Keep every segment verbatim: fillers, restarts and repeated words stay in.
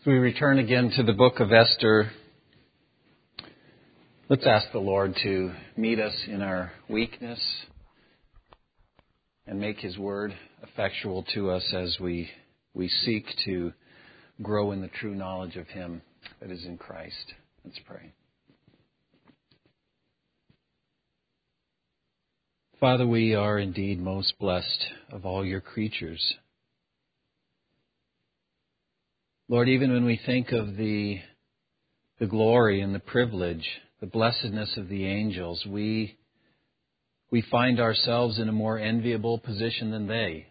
As we return again to the book of Esther, let's ask the Lord to meet us in our weakness and make His word effectual to us as we, we seek to grow in the true knowledge of Him that is in Christ. Let's pray. Father, we are indeed most blessed of all your creatures. Lord, even when we think of the, the glory and the privilege, the blessedness of the angels, we, we find ourselves in a more enviable position than they.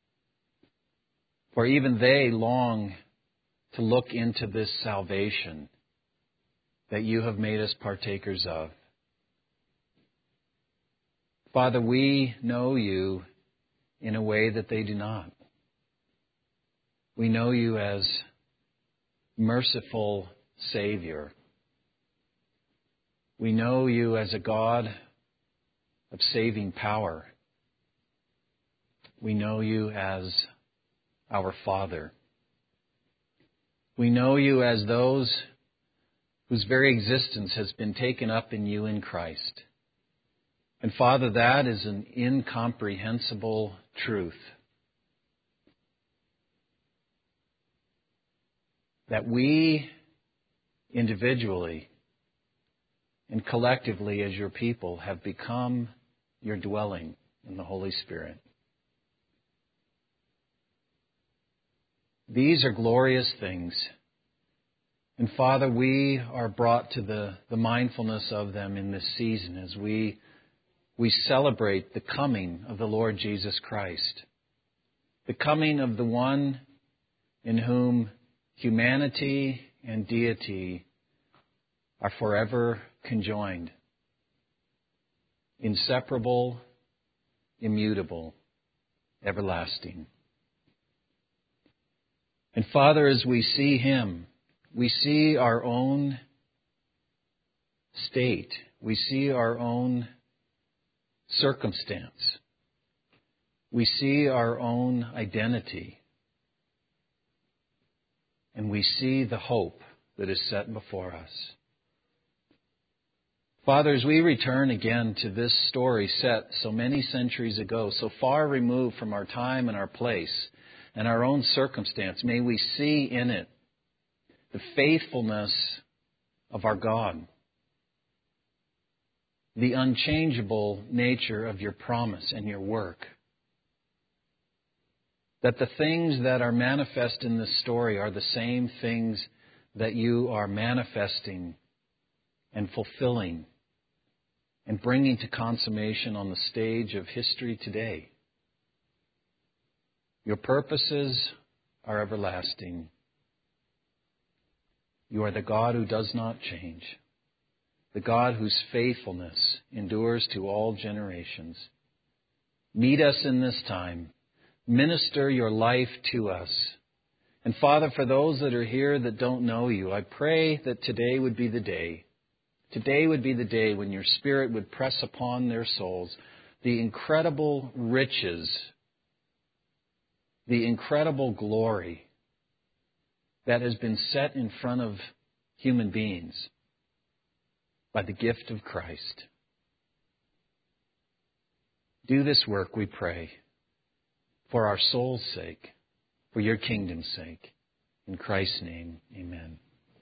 For even they long to look into this salvation that you have made us partakers of. Father, we know you in a way that they do not. We know you as merciful Savior. We know you as a God of saving power. We know you as our Father. We know you as those whose very existence has been taken up in you in Christ. And Father, that is an incomprehensible truth. That we individually and collectively as your people have become your dwelling in the Holy Spirit. These are glorious things. And Father, we are brought to the, the mindfulness of them in this season as we, we celebrate the coming of the Lord Jesus Christ. The coming of the one in whom humanity and deity are forever conjoined, inseparable, immutable, everlasting. And Father, as we see Him, we see our own state. We see our own circumstance. We see our own identity. And we see the hope that is set before us. Father, as we return again to this story set so many centuries ago, so far removed from our time and our place and our own circumstance, may we see in it the faithfulness of our God, the unchangeable nature of your promise and your work. That the things that are manifest in this story are the same things that you are manifesting and fulfilling and bringing to consummation on the stage of history today. Your purposes are everlasting. You are the God who does not change, the God whose faithfulness endures to all generations. Meet us in this time. Minister your life to us. And Father, for those that are here that don't know you, I pray that today would be the day. Today would be the day when your Spirit would press upon their souls the incredible riches, the incredible glory that has been set in front of human beings by the gift of Christ. Do this work, we pray, for our soul's sake, for your kingdom's sake. In Christ's name, amen.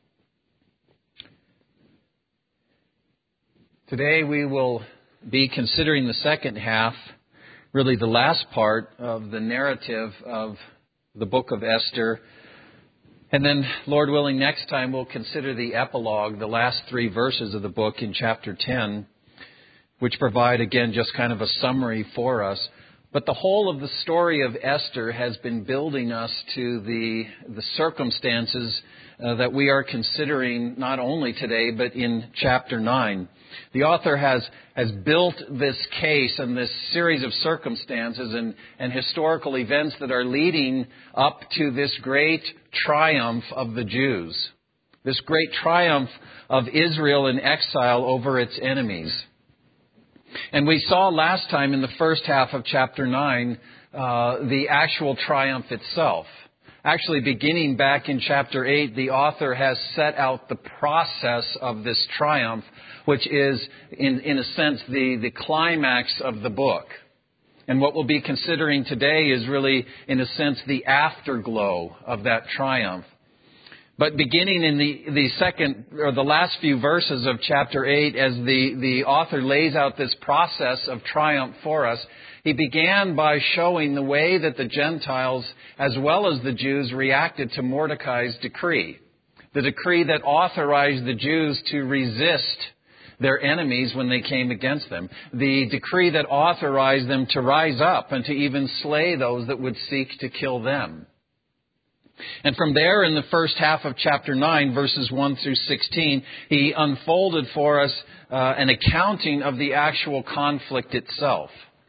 Today we will be considering the second half, really the last part of the narrative of the book of Esther. And then, Lord willing, next time we'll consider the epilogue, the last three verses of the book in chapter ten, which provide, again, just kind of a summary for us. But the whole of the story of Esther has been building us to the, the circumstances uh, that we are considering not only today, but in chapter nine. The author has, has built this case and this series of circumstances and, and historical events that are leading up to this great triumph of the Jews, this great triumph of Israel in exile over its enemies. And we saw last time in the first half of chapter nine uh, the actual triumph itself. Actually, beginning back in chapter eight, the author has set out the process of this triumph, which is, in, in a sense, the, the climax of the book. And what we'll be considering today is really, in a sense, the afterglow of that triumph. But beginning in the, the second, or the last few verses of chapter eight, as the, the author lays out this process of triumph for us, he began by showing the way that the Gentiles, as well as the Jews, reacted to Mordecai's decree. The decree that authorized the Jews to resist their enemies when they came against them. The decree that authorized them to rise up and to even slay those that would seek to kill them. And from there, in the first half of chapter nine, verses one through sixteen, he unfolded for us uh, an accounting of the actual conflict itself.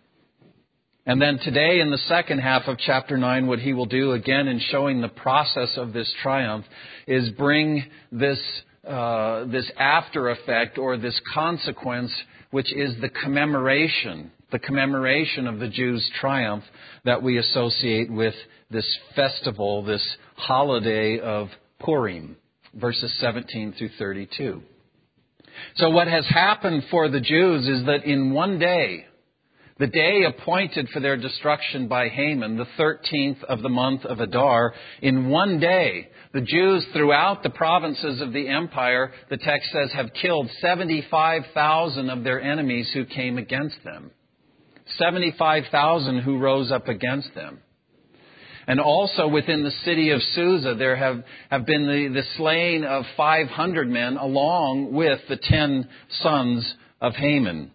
And then today, in the second half of chapter nine, what he will do, again in showing the process of this triumph, is bring this uh, this after effect, or this consequence, which is the commemoration, the commemoration of the Jews' triumph that we associate with this festival, this holiday of Purim, verses seventeen through thirty-two. So what has happened for the Jews is that in one day, the day appointed for their destruction by Haman, the thirteenth of the month of Adar, in one day, the Jews throughout the provinces of the empire, the text says, have killed seventy-five thousand of their enemies who came against them. seventy-five thousand who rose up against them. And also within the city of Susa, there have, have been the, the slaying of five hundred men along with the ten sons of Haman.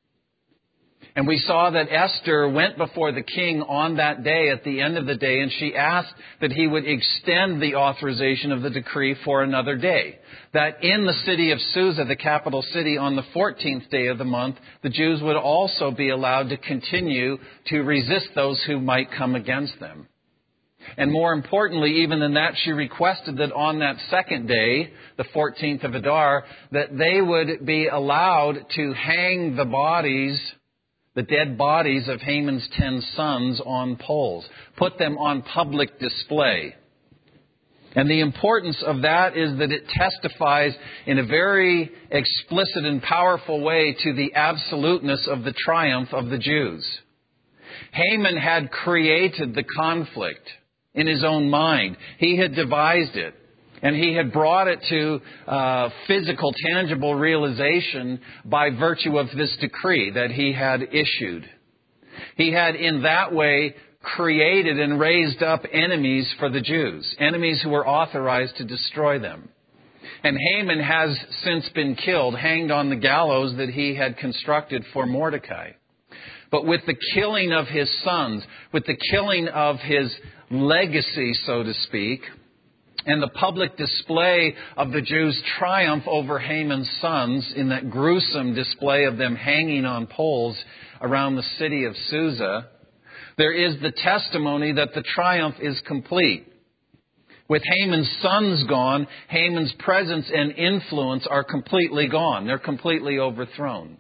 And we saw that Esther went before the king on that day, at the end of the day, and she asked that he would extend the authorization of the decree for another day. That in the city of Susa, the capital city, on the fourteenth day of the month, the Jews would also be allowed to continue to resist those who might come against them. And more importantly, even than that, she requested that on that second day, the fourteenth of Adar, that they would be allowed to hang the bodies, the dead bodies of Haman's ten sons, on poles. Put them on public display. And the importance of that is that it testifies in a very explicit and powerful way to the absoluteness of the triumph of the Jews. Haman had created the conflict in his own mind. He had devised it. And he had brought it to uh, physical, tangible realization by virtue of this decree that he had issued. He had in that way created and raised up enemies for the Jews, enemies who were authorized to destroy them. And Haman has since been killed, hanged on the gallows that he had constructed for Mordecai. But with the killing of his sons, with the killing of his legacy, so to speak, and the public display of the Jews' triumph over Haman's sons in that gruesome display of them hanging on poles around the city of Susa, there is the testimony that the triumph is complete. With Haman's sons gone, Haman's presence and influence are completely gone. They're completely overthrown.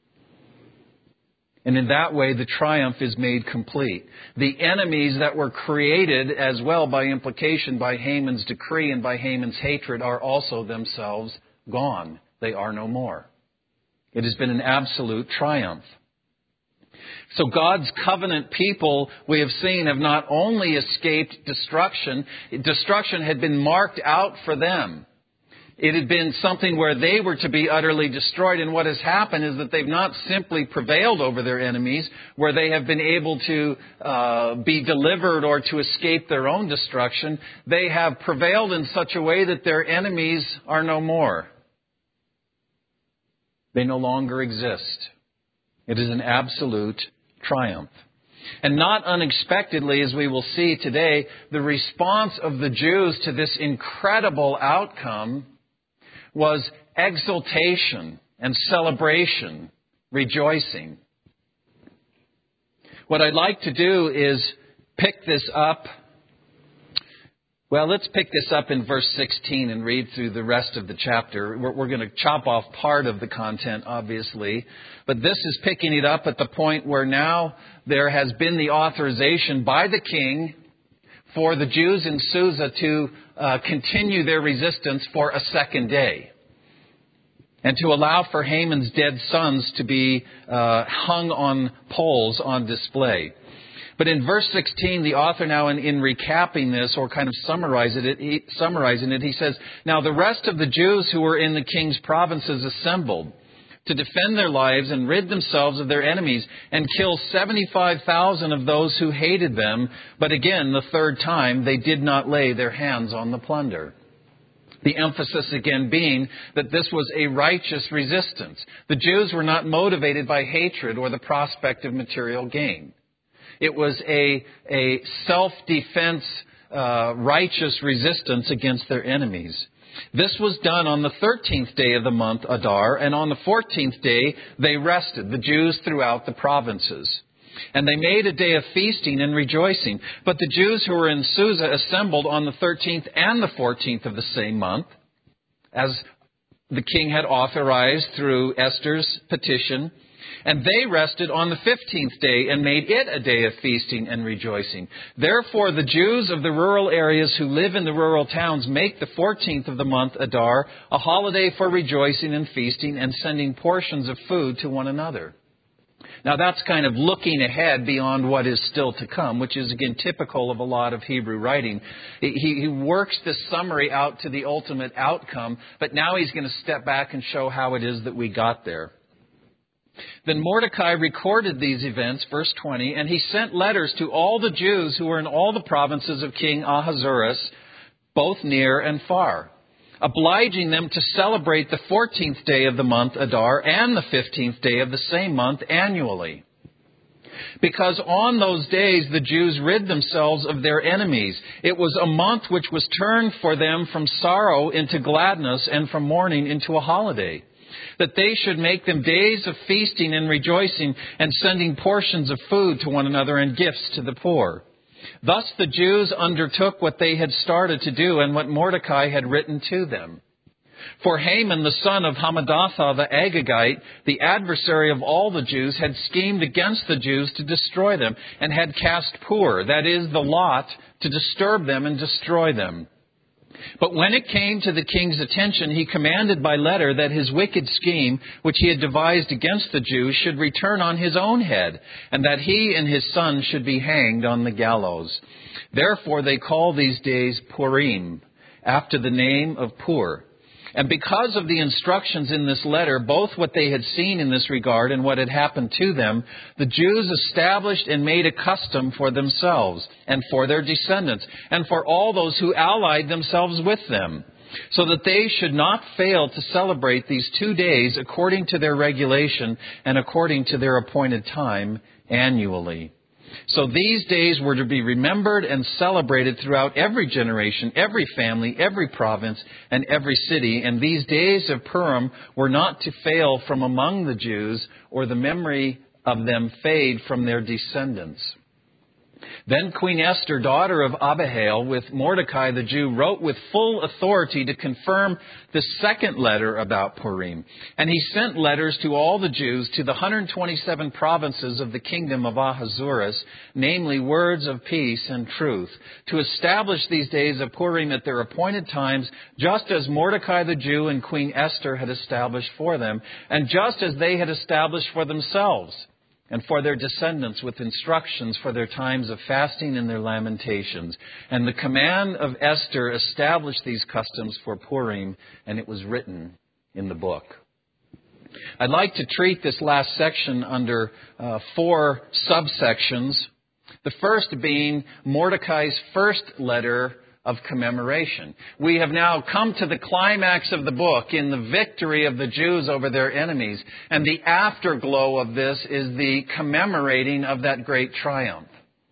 And in that way, the triumph is made complete. The enemies that were created as well by implication by Haman's decree and by Haman's hatred are also themselves gone. They are no more. It has been an absolute triumph. So God's covenant people, we have seen, have not only escaped destruction. Destruction had been marked out for them. It had been something where they were to be utterly destroyed. And what has happened is that they've not simply prevailed over their enemies, where they have been able to uh, be delivered or to escape their own destruction. They have prevailed in such a way that their enemies are no more. They no longer exist. It is an absolute triumph. And not unexpectedly, as we will see today, the response of the Jews to this incredible outcome was exultation and celebration, rejoicing. What I'd like to do is pick this up. Well, let's pick this up in verse sixteen and read through the rest of the chapter. We're, we're going to chop off part of the content, obviously. But this is picking it up at the point where now there has been the authorization by the king for the Jews in Susa to uh, continue their resistance for a second day, and to allow for Haman's dead sons to be uh, hung on poles on display. But in verse sixteen, the author now, in, in recapping this, or kind of summarizing it, he, summarizing it, he says, "Now the rest of the Jews who were in the king's provinces assembled to defend their lives and rid themselves of their enemies, and kill seventy-five thousand of those who hated them. But again, the third time, they did not lay their hands on the plunder." The emphasis again being that this was a righteous resistance. The Jews were not motivated by hatred or the prospect of material gain. It was a, a self-defense, uh, righteous resistance against their enemies. This was done on the thirteenth day of the month, Adar, and on the fourteenth day they rested, the Jews throughout the provinces. And they made a day of feasting and rejoicing. But the Jews who were in Susa assembled on the thirteenth and the fourteenth of the same month, as the king had authorized through Esther's petition. And they rested on the fifteenth day and made it a day of feasting and rejoicing. Therefore, the Jews of the rural areas who live in the rural towns make the fourteenth of the month, Adar, a holiday for rejoicing and feasting and sending portions of food to one another. Now, that's kind of looking ahead beyond what is still to come, which is, again, typical of a lot of Hebrew writing. He, he works this summary out to the ultimate outcome, but now he's going to step back and show how it is that we got there. Then Mordecai recorded these events, verse twenty, and he sent letters to all the Jews who were in all the provinces of King Ahasuerus, both near and far, obliging them to celebrate the fourteenth day of the month, Adar, and the fifteenth day of the same month annually. Because on those days the Jews rid themselves of their enemies. It was a month which was turned for them from sorrow into gladness and from mourning into a holiday, that they should make them days of feasting and rejoicing and sending portions of food to one another and gifts to the poor. Thus the Jews undertook what they had started to do and what Mordecai had written to them. For Haman, the son of Hammedatha the Agagite, the adversary of all the Jews, had schemed against the Jews to destroy them, and had cast pur, that is, the lot, to disturb them and destroy them. But when it came to the king's attention, he commanded by letter that his wicked scheme, which he had devised against the Jews, should return on his own head, and that he and his son should be hanged on the gallows. Therefore they call these days Purim, after the name of Pur. And because of the instructions in this letter, both what they had seen in this regard and what had happened to them, the Jews established and made a custom for themselves and for their descendants and for all those who allied themselves with them, so that they should not fail to celebrate these two days according to their regulation and according to their appointed time annually. So these days were to be remembered and celebrated throughout every generation, every family, every province, and every city. And these days of Purim were not to fail from among the Jews, or the memory of them fade from their descendants. Then Queen Esther, daughter of Abihail, with Mordecai the Jew, wrote with full authority to confirm the second letter about Purim. And he sent letters to all the Jews to the one hundred twenty-seven provinces of the kingdom of Ahasuerus, namely words of peace and truth, to establish these days of Purim at their appointed times, just as Mordecai the Jew and Queen Esther had established for them, and just as they had established for themselves and for their descendants, with instructions for their times of fasting and their lamentations. And the command of Esther established these customs for Purim, and it was written in the book. I'd like to treat this last section under uh, four subsections. The first being Mordecai's first letter of commemoration. We have now come to the climax of the book in the victory of the Jews over their enemies. And the afterglow of this is the commemorating of that great triumph.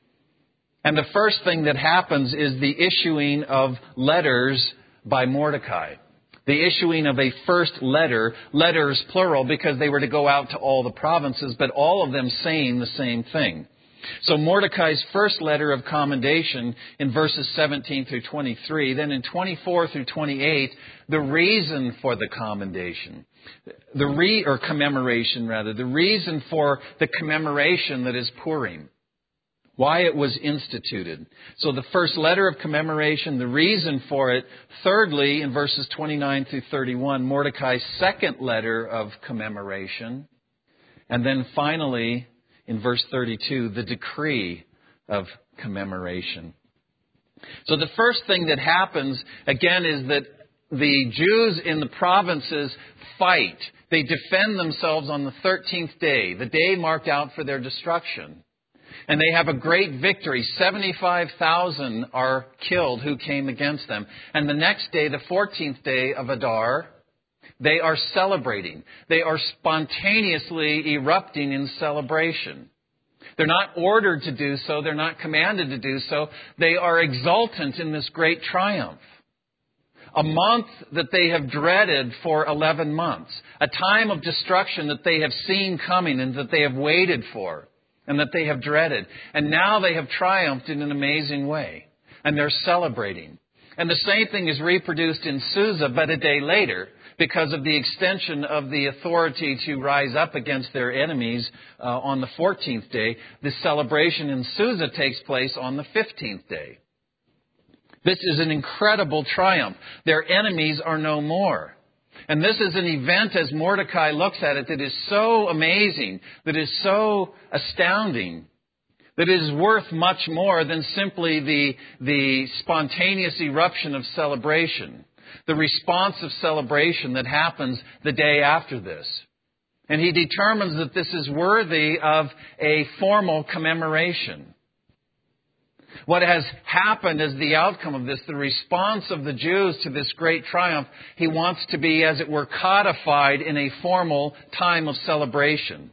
And the first thing that happens is the issuing of letters by Mordecai. The issuing of a first letter, letters plural, because they were to go out to all the provinces, but all of them saying the same thing. So Mordecai's first letter of commendation in verses seventeen through twenty-three, then in twenty-four through twenty-eight, the reason for the commendation, the re, or commemoration rather, the reason for the commemoration that is Purim. why it was instituted. So the first letter of commemoration, the reason for it. Thirdly, in verses twenty-nine through thirty-one, Mordecai's second letter of commemoration. And then finally, in verse thirty-two, the decree of commemoration. So the first thing that happens, again, is that the Jews in the provinces fight. They defend themselves on the thirteenth day, the day marked out for their destruction. And they have a great victory. seventy-five thousand are killed who came against them. And the next day, the fourteenth day of Adar, they are celebrating. They are spontaneously erupting in celebration. They're not ordered to do so. They're not commanded to do so. They are exultant in this great triumph. A month that they have dreaded for eleven months. A time of destruction that they have seen coming and that they have waited for and that they have dreaded. And now they have triumphed in an amazing way. And they're celebrating. And the same thing is reproduced in Susa, but a day later, because of the extension of the authority to rise up against their enemies uh, on the fourteenth day. The celebration in Susa takes place on the fifteenth day. This is an incredible triumph. Their enemies are no more. And this is an event, as Mordecai looks at it, that is so amazing, that is so astounding, that it is worth much more than simply the, the spontaneous eruption of celebration, the response of celebration that happens the day after this. And he determines that this is worthy of a formal commemoration. What has happened as the outcome of this, the response of the Jews to this great triumph, he wants to be, as it were, codified in a formal time of celebration.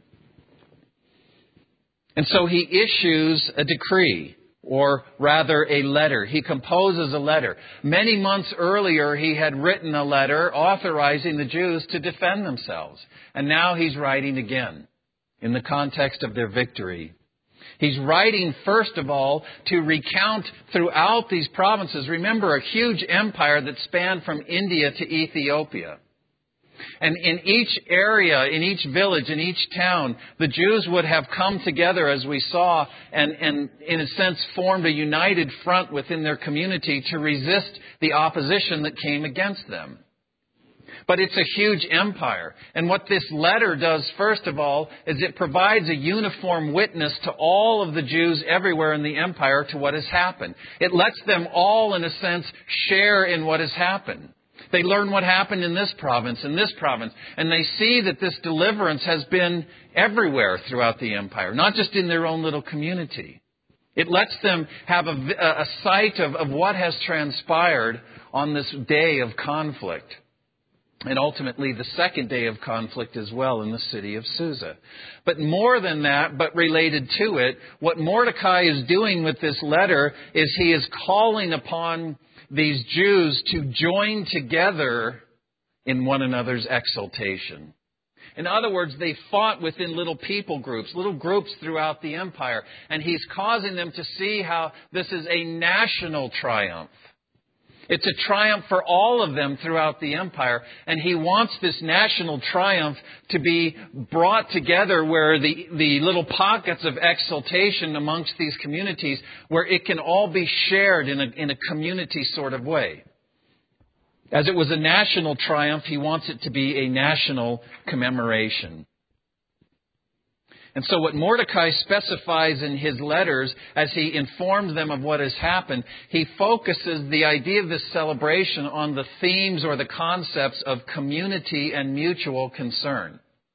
And so he issues a decree, or rather a letter. He composes a letter. Many months earlier, he had written a letter authorizing the Jews to defend themselves. And now he's writing again in the context of their victory. He's writing, first of all, to recount throughout these provinces. Remember, a huge empire that spanned from India to Ethiopia. And in each area, in each village, in each town, the Jews would have come together, as we saw, and, and in a sense formed a united front within their community to resist the opposition that came against them. But it's a huge empire. And what this letter does, first of all, is it provides a uniform witness to all of the Jews everywhere in the empire to what has happened. It lets them all, in a sense, share in what has happened. They learn what happened in this province, in this province, and they see that this deliverance has been everywhere throughout the empire, not just in their own little community. It lets them have a, a sight of, of what has transpired on this day of conflict. And ultimately the second day of conflict as well in the city of Susa. But more than that, but related to it, what Mordecai is doing with this letter is he is calling upon these Jews to join together in one another's exaltation. In other words, they fought within little people groups, little groups throughout the empire. And he's causing them to see how this is a national triumph. It's a triumph for all of them throughout the empire. And he wants this national triumph to be brought together where the, the little pockets of exaltation amongst these communities, where it can all be shared in a, in a community sort of way. As it was a national triumph, he wants it to be a national commemoration. And so what Mordecai specifies in his letters, as he informs them of what has happened, he focuses the idea of this celebration on the themes or the concepts of community and mutual concern.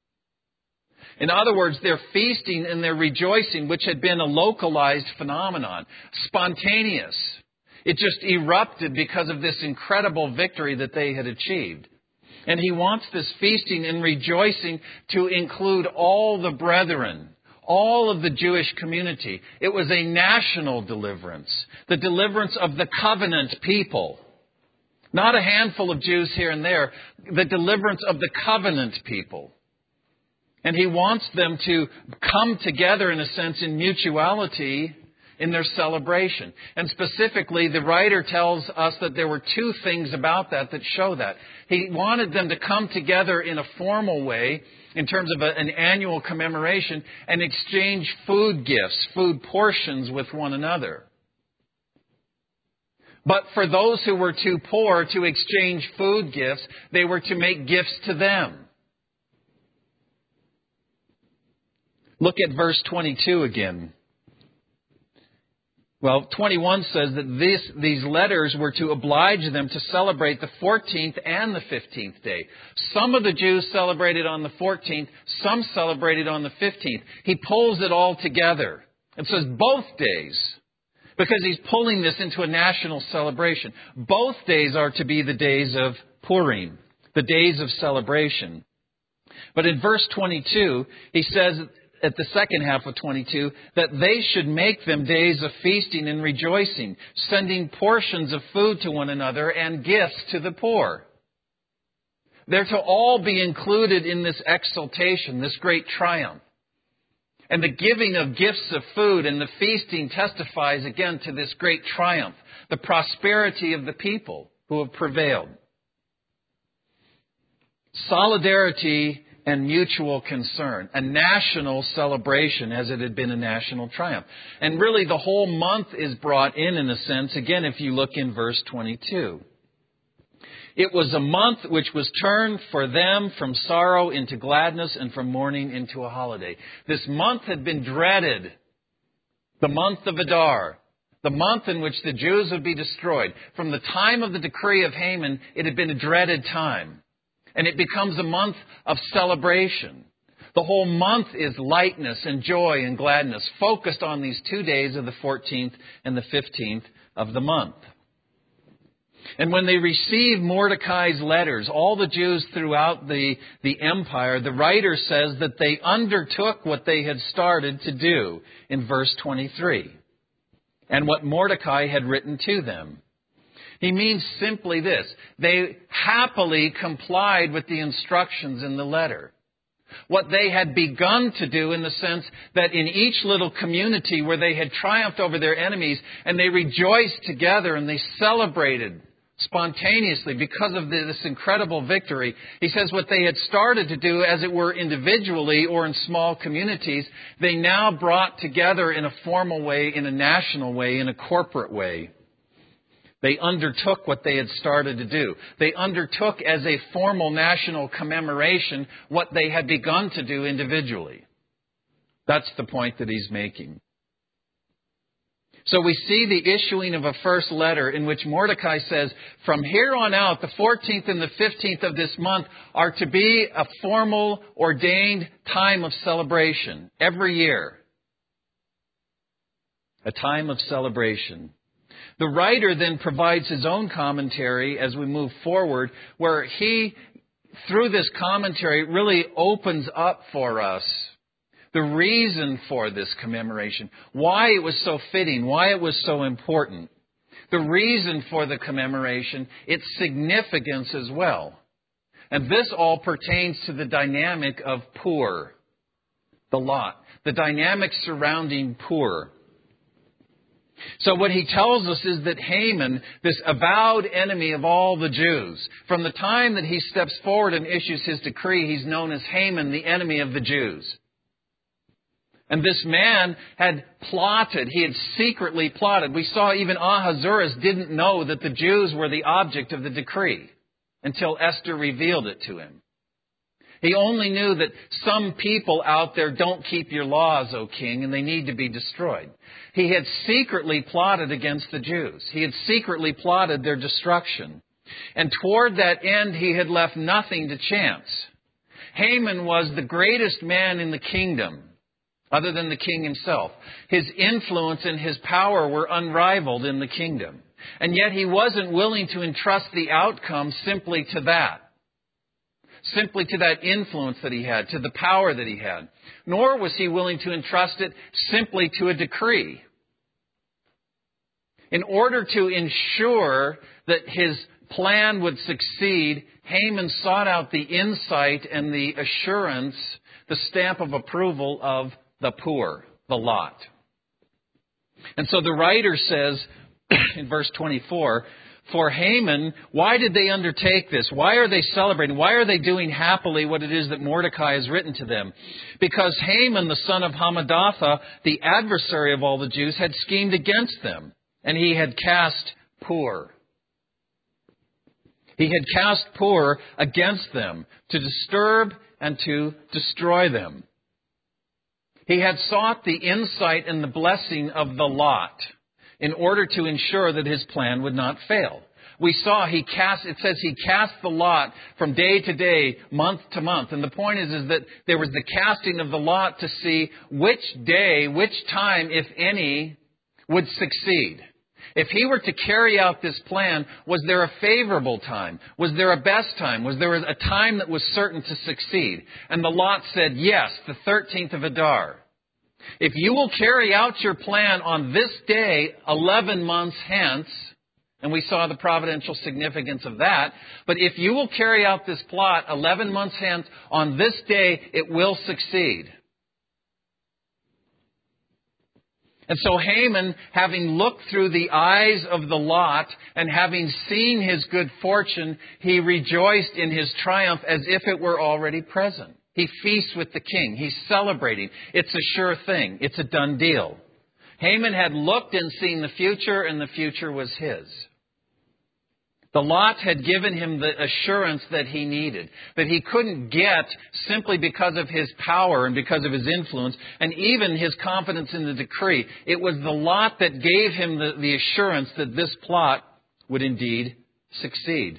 In other words, their feasting and their rejoicing, which had been a localized phenomenon, spontaneous. It just erupted because of this incredible victory that they had achieved. And he wants this feasting and rejoicing to include all the brethren, all of the Jewish community. It was a national deliverance, the deliverance of the covenant people. Not a handful of Jews here and there, the deliverance of the covenant people. And he wants them to come together, in a sense, in mutuality in their celebration. And specifically, the writer tells us that there were two things about that that show that. He wanted them to come together in a formal way in terms of a, an annual commemoration, and exchange food gifts, food portions with one another. But for those who were too poor to exchange food gifts, they were to make gifts to them. Look at verse twenty-two again. Well, twenty-one says that this, these letters were to oblige them to celebrate the fourteenth and the fifteenth day. Some of the Jews celebrated on the fourteenth, some celebrated on the fifteenth. He pulls it all together and says both days, because he's pulling this into a national celebration. Both days are to be the days of Purim, the days of celebration. But in verse twenty-two, he says at the second half of twenty-two, that they should make them days of feasting and rejoicing, sending portions of food to one another and gifts to the poor. They're to all be included in this exaltation, this great triumph. And the giving of gifts of food and the feasting testifies again to this great triumph, the prosperity of the people who have prevailed. Solidarity and mutual concern, a national celebration as it had been a national triumph. And really the whole month is brought in, in a sense, again, if you look in verse twenty-two. It was a month which was turned for them from sorrow into gladness and from mourning into a holiday. This month had been dreaded, the month of Adar, the month in which the Jews would be destroyed. From the time of the decree of Haman, it had been a dreaded time. And it becomes a month of celebration. The whole month is lightness and joy and gladness, focused on these two days of the fourteenth and the fifteenth of the month. And when they received Mordecai's letters, all the Jews throughout the, the empire, the writer says that they undertook what they had started to do in verse twenty-three, and what Mordecai had written to them. He means simply this: they happily complied with the instructions in the letter. What they had begun to do, in the sense that in each little community where they had triumphed over their enemies and they rejoiced together and they celebrated spontaneously because of this incredible victory. He says what they had started to do, as it were individually or in small communities, they now brought together in a formal way, in a national way, in a corporate way. They undertook what they had started to do. They undertook as a formal national commemoration what they had begun to do individually. That's the point that he's making. So we see the issuing of a first letter in which Mordecai says, from here on out, the fourteenth and the fifteenth of this month are to be a formal, ordained time of celebration every year. A time of celebration. The writer then provides his own commentary as we move forward, where he, through this commentary, really opens up for us the reason for this commemoration, why it was so fitting, why it was so important, the reason for the commemoration, its significance as well. And this all pertains to the dynamic of Pur, the lot, the dynamic surrounding Pur. So what he tells us is that Haman, this avowed enemy of all the Jews, from the time that he steps forward and issues his decree, he's known as Haman, the enemy of the Jews. And this man had plotted, he had secretly plotted. We saw even Ahasuerus didn't know that the Jews were the object of the decree until Esther revealed it to him. He only knew that some people out there don't keep your laws, O king, and they need to be destroyed. He had secretly plotted against the Jews. He had secretly plotted their destruction. And toward that end, he had left nothing to chance. Haman was the greatest man in the kingdom, other than the king himself. His influence and his power were unrivaled in the kingdom. And yet he wasn't willing to entrust the outcome simply to that. Simply to that influence that he had, to the power that he had. Nor was he willing to entrust it simply to a decree. In order to ensure that his plan would succeed, Haman sought out the insight and the assurance, the stamp of approval of the Pur, the lot. And so the writer says in verse twenty-four, for Haman, why did they undertake this? Why are they celebrating? Why are they doing happily what it is that Mordecai has written to them? Because Haman, the son of Hammedatha, the adversary of all the Jews, had schemed against them, and he had cast Pur. He had cast Pur against them to disturb and to destroy them. He had sought the insight and the blessing of the lot in order to ensure that his plan would not fail. We saw he cast, it says he cast the lot from day to day, month to month. And the point is, is that there was the casting of the lot to see which day, which time, if any, would succeed. If he were to carry out this plan, was there a favorable time? Was there a best time? Was there a time that was certain to succeed? And the lot said, yes, the thirteenth of Adar. If you will carry out your plan on this day, eleven months hence, and we saw the providential significance of that, but if you will carry out this plot eleven months hence, on this day, it will succeed. And so Haman, having looked through the eyes of the lot and having seen his good fortune, he rejoiced in his triumph as if it were already present. He feasts with the king. He's celebrating. It's a sure thing. It's a done deal. Haman had looked and seen the future, and the future was his. The lot had given him the assurance that he needed, that he couldn't get simply because of his power and because of his influence, and even his confidence in the decree. It was the lot that gave him the, the assurance that this plot would indeed succeed.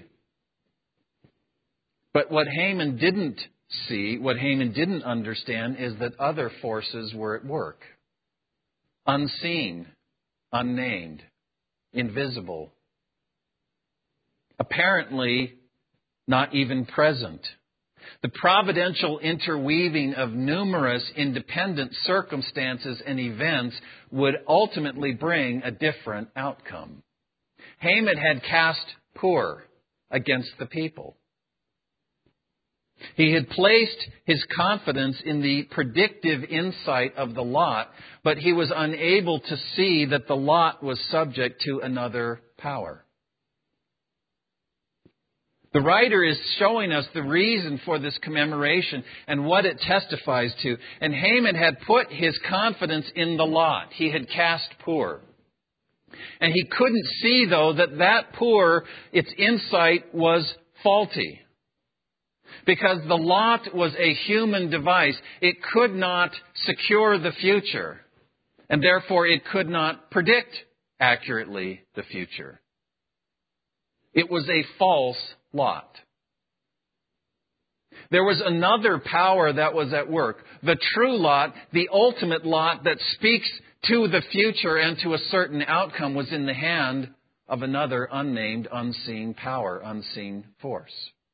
But what Haman didn't see, what Haman didn't understand, is that other forces were at work. Unseen, unnamed, invisible. Apparently, not even present. The providential interweaving of numerous independent circumstances and events would ultimately bring a different outcome. Haman had cast Pur against the people. He had placed his confidence in the predictive insight of the lot, but he was unable to see that the lot was subject to another power. The writer is showing us the reason for this commemoration and what it testifies to. And Haman had put his confidence in the lot. He had cast Pur. And he couldn't see, though, that that Pur, its insight was faulty. Because the lot was a human device. It could not secure the future. And therefore it could not predict accurately the future. It was a false lot. There was another power that was at work. The true lot, the ultimate lot that speaks to the future and to a certain outcome, was in the hand of another unnamed, unseen power, unseen force.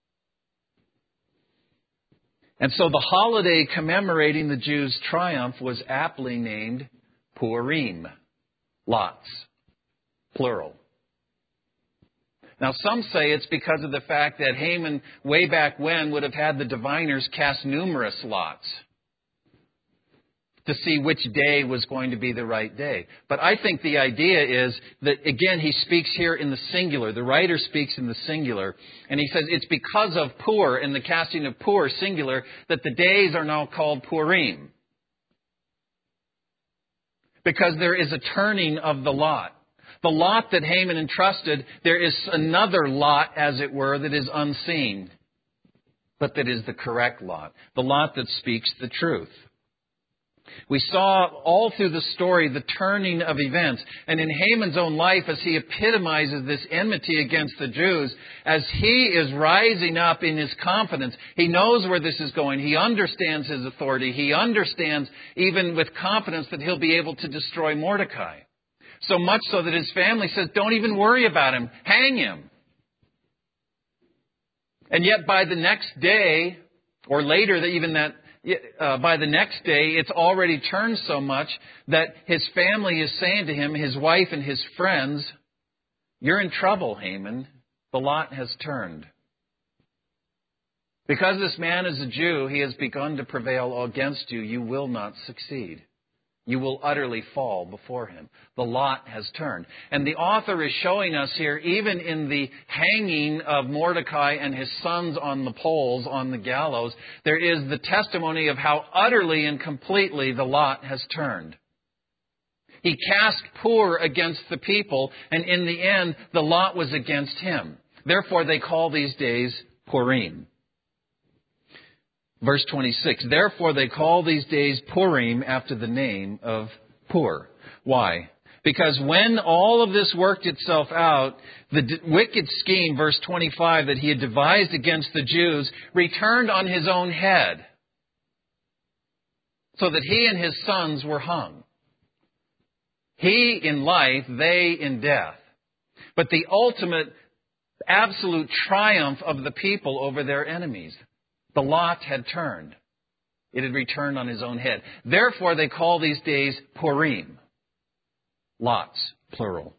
And so the holiday commemorating the Jews' triumph was aptly named Purim, lots, plural. Now, some say it's because of the fact that Haman, way back when, would have had the diviners cast numerous lots to see which day was going to be the right day. But I think the idea is that, again, he speaks here in the singular. The writer speaks in the singular. And he says it's because of Pur and the casting of Pur, singular, that the days are now called Purim. Because there is a turning of the lot. The lot that Haman entrusted, there is another lot, as it were, that is unseen, but that is the correct lot, the lot that speaks the truth. We saw all through the story the turning of events. And in Haman's own life, as he epitomizes this enmity against the Jews, as he is rising up in his confidence, he knows where this is going. He understands his authority. He understands, even with confidence, that he'll be able to destroy Mordecai. So much so that his family says, don't even worry about him. Hang him. And yet by the next day, or later, even that, uh, by the next day, it's already turned so much that his family is saying to him, his wife and his friends, you're in trouble, Haman. The lot has turned. Because this man is a Jew, he has begun to prevail against you. You will not succeed. You will utterly fall before him. The lot has turned. And the author is showing us here, even in the hanging of Mordecai and his sons on the poles, on the gallows, there is the testimony of how utterly and completely the lot has turned. He cast Pur against the people, and in the end, the lot was against him. Therefore, they call these days Purim. Verse twenty-six, therefore they call these days Purim after the name of Pur. Why? Because when all of this worked itself out, the d- wicked scheme, verse twenty-five, that he had devised against the Jews returned on his own head, so that he and his sons were hung. He in life, they in death. But the ultimate, absolute triumph of the people over their enemies. The lot had turned. It had returned on his own head. Therefore, they call these days Purim. Lots, plural.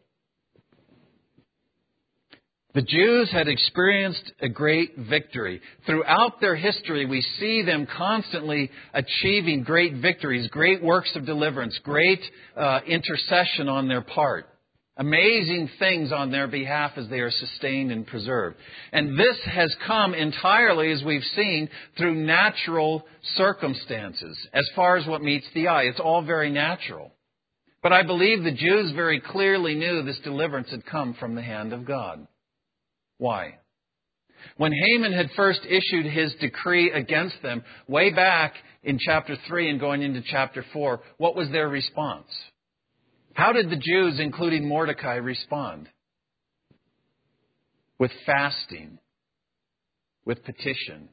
The Jews had experienced a great victory. Throughout their history, we see them constantly achieving great victories, great works of deliverance, great uh, intercession on their part. Amazing things on their behalf as they are sustained and preserved. And this has come entirely, as we've seen, through natural circumstances. As far as what meets the eye, it's all very natural. But I believe the Jews very clearly knew this deliverance had come from the hand of God. Why? When Haman had first issued his decree against them, way back in chapter three and going into chapter four, what was their response? How did the Jews, including Mordecai, respond? With fasting, with petition.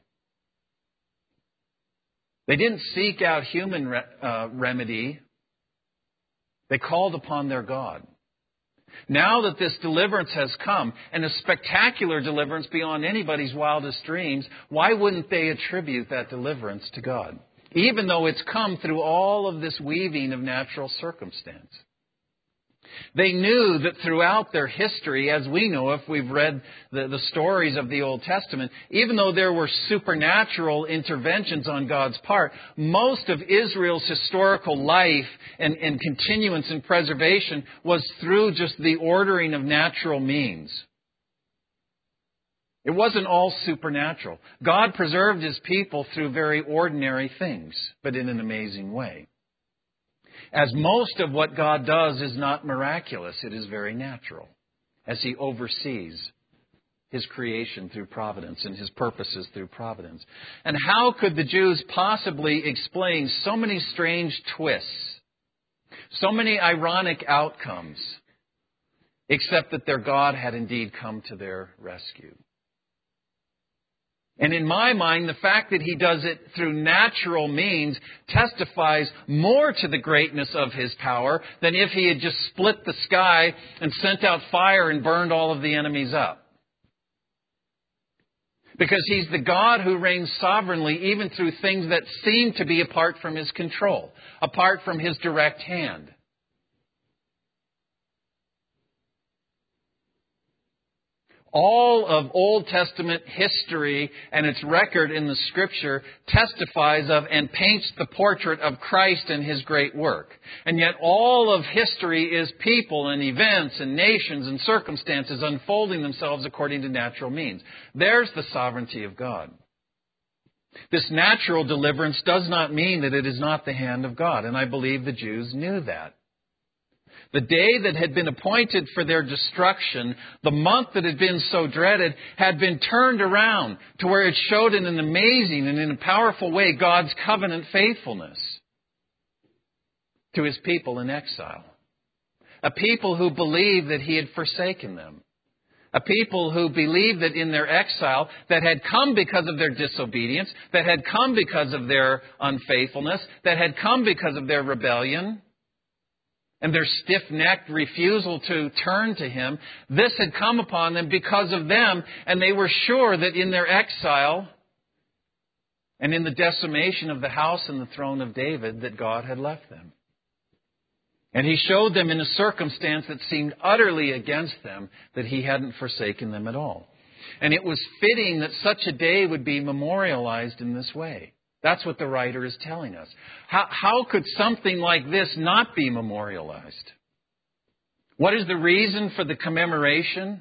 They didn't seek out human re- uh, remedy. They called upon their God. Now that this deliverance has come, and a spectacular deliverance beyond anybody's wildest dreams, why wouldn't they attribute that deliverance to God? Even though it's come through all of this weaving of natural circumstance. They knew that throughout their history, as we know if we've read the, the stories of the Old Testament, even though there were supernatural interventions on God's part, most of Israel's historical life and, and continuance and preservation was through just the ordering of natural means. It wasn't all supernatural. God preserved His people through very ordinary things, but in an amazing way. As most of what God does is not miraculous, it is very natural, as He oversees His creation through providence and His purposes through providence. And how could the Jews possibly explain so many strange twists, so many ironic outcomes, except that their God had indeed come to their rescue? And in my mind, the fact that He does it through natural means testifies more to the greatness of His power than if He had just split the sky and sent out fire and burned all of the enemies up. Because He's the God who reigns sovereignly even through things that seem to be apart from His control, apart from His direct hand. All of Old Testament history and its record in the Scripture testifies of and paints the portrait of Christ and His great work. And yet all of history is people and events and nations and circumstances unfolding themselves according to natural means. There's the sovereignty of God. This natural deliverance does not mean that it is not the hand of God, and I believe the Jews knew that. The day that had been appointed for their destruction, the month that had been so dreaded, had been turned around to where it showed in an amazing and in a powerful way God's covenant faithfulness to His people in exile. A people who believed that He had forsaken them. A people who believed that in their exile, that had come because of their disobedience, that had come because of their unfaithfulness, that had come because of their rebellion, and their stiff-necked refusal to turn to Him, this had come upon them because of them, and they were sure that in their exile and in the decimation of the house and the throne of David, that God had left them. And He showed them in a circumstance that seemed utterly against them that He hadn't forsaken them at all. And it was fitting that such a day would be memorialized in this way. That's what the writer is telling us. How, how could something like this not be memorialized? What is the reason for the commemoration?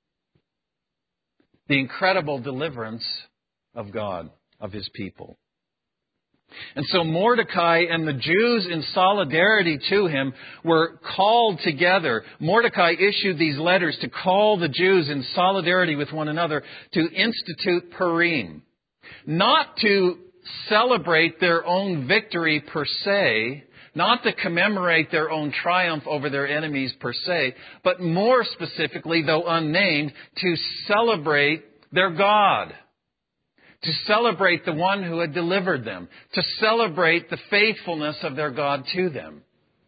The incredible deliverance of God, of His people. And so Mordecai and the Jews, in solidarity to him, were called together. Mordecai issued these letters to call the Jews in solidarity with one another to institute Purim. Not to celebrate their own victory per se, not to commemorate their own triumph over their enemies per se, but more specifically, though unnamed, to celebrate their God. To celebrate the one who had delivered them. To celebrate the faithfulness of their God to them.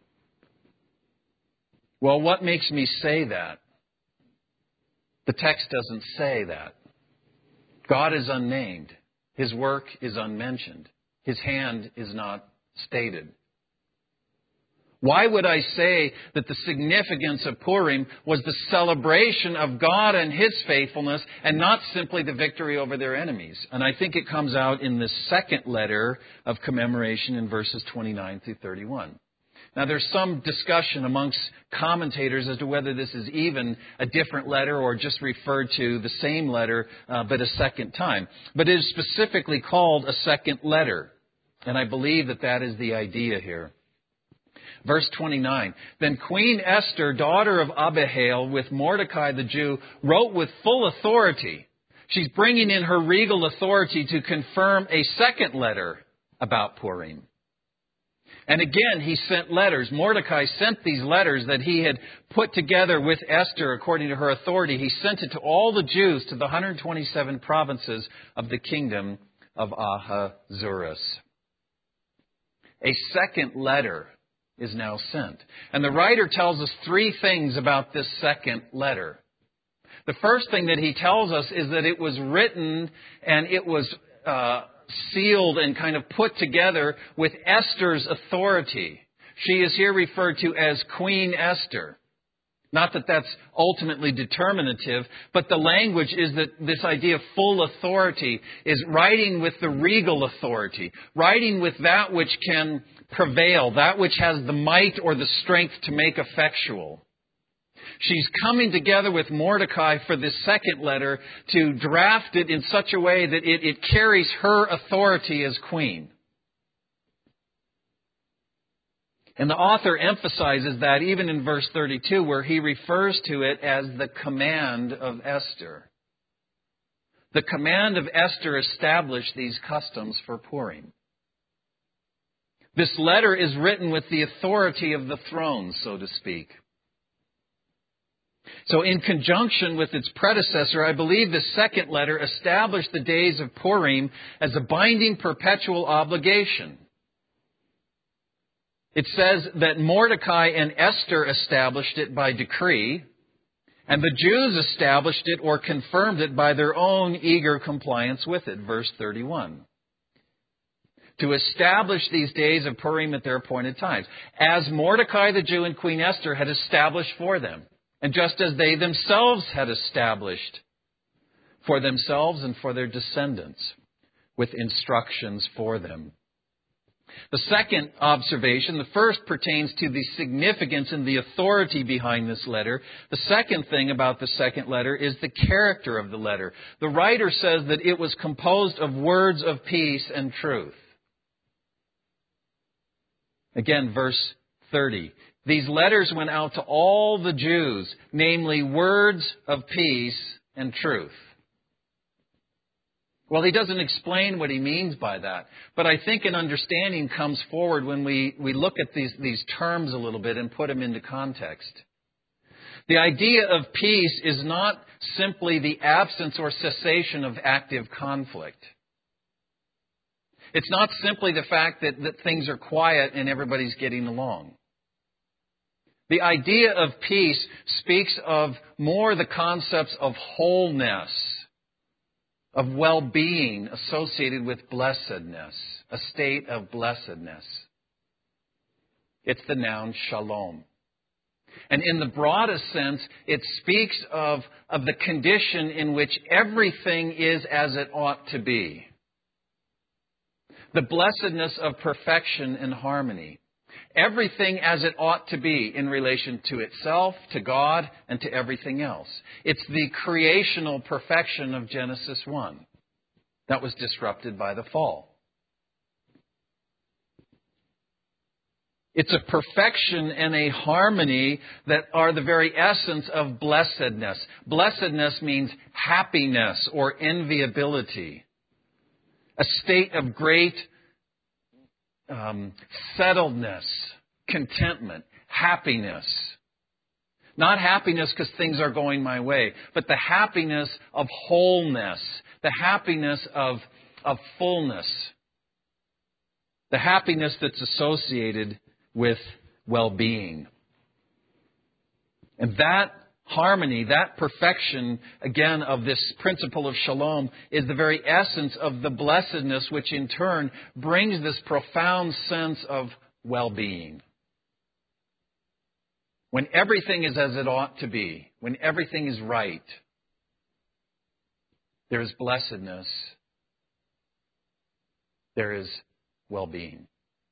Well, what makes me say that? The text doesn't say that. God is unnamed. His work is unmentioned. His hand is not stated. Why would I say that the significance of Purim was the celebration of God and His faithfulness and not simply the victory over their enemies? And I think it comes out in this second letter of commemoration in verses twenty-nine through thirty-one. Now, there's some discussion amongst commentators as to whether this is even a different letter or just referred to the same letter, uh, but a second time. But it is specifically called a second letter. And I believe that that is the idea here. Verse twenty-nine, then Queen Esther, daughter of Abihail, with Mordecai the Jew, wrote with full authority. She's bringing in her regal authority to confirm a second letter about Purim. And again, he sent letters. Mordecai sent these letters that he had put together with Esther according to her authority. He sent it to all the Jews, to the one hundred twenty-seven provinces of the kingdom of Ahasuerus. A second letter is now sent. And the writer tells us three things about this second letter. The first thing that he tells us is that it was written and it was uh, sealed and kind of put together with Esther's authority. She is here referred to as Queen Esther. Not that that's ultimately determinative, but the language is that this idea of full authority is writing with the regal authority, writing with that which can prevail, that which has the might or the strength to make effectual. She's coming together with Mordecai for this second letter to draft it in such a way that it, it carries her authority as queen. And the author emphasizes that even in verse thirty-two, where he refers to it as the command of Esther. The command of Esther established these customs for Purim. This letter is written with the authority of the throne, so to speak. So in conjunction with its predecessor, I believe this second letter established the days of Purim as a binding perpetual obligation. It says that Mordecai and Esther established it by decree, and the Jews established it or confirmed it by their own eager compliance with it. Verse thirty-one. To establish these days of Purim at their appointed times, as Mordecai the Jew and Queen Esther had established for them, and just as they themselves had established for themselves and for their descendants, with instructions for them. The second observation, the first pertains to the significance and the authority behind this letter. The second thing about the second letter is the character of the letter. The writer says that it was composed of words of peace and truth. Again, verse thirty. These letters went out to all the Jews, namely words of peace and truth. Well, he doesn't explain what he means by that. But I think an understanding comes forward when we, we look at these, these terms a little bit and put them into context. The idea of peace is not simply the absence or cessation of active conflict. It's not simply the fact that, that things are quiet and everybody's getting along. The idea of peace speaks of more the concepts of wholeness, of well-being associated with blessedness, a state of blessedness. It's the noun shalom. And in the broadest sense, it speaks of, of the condition in which everything is as it ought to be. The blessedness of perfection and harmony. Everything as it ought to be in relation to itself, to God, and to everything else. It's the creational perfection of Genesis one that was disrupted by the fall. It's a perfection and a harmony that are the very essence of blessedness. Blessedness means happiness or enviability. A state of great um, settledness, contentment, happiness. Not happiness because things are going my way, but the happiness of wholeness, the happiness of, of fullness, the happiness that's associated with well-being. And that harmony, that perfection, again, of this principle of shalom is the very essence of the blessedness, which in turn brings this profound sense of well-being. When everything is as it ought to be, when everything is right, there is blessedness, there is well-being.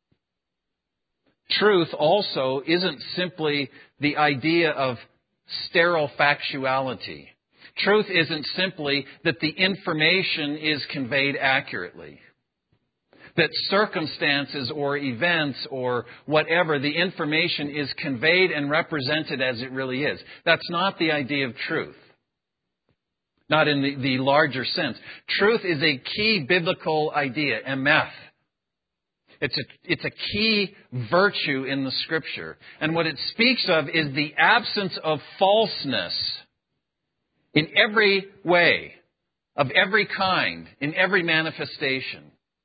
Truth also isn't simply the idea of sterile factuality. Truth isn't simply that the information is conveyed accurately. That circumstances or events or whatever, the information is conveyed and represented as it really is. That's not the idea of truth. Not in the, the larger sense. Truth is a key biblical idea, emeth. It's a, it's a key virtue in the Scripture. And what it speaks of is the absence of falseness in every way, of every kind, in every manifestation.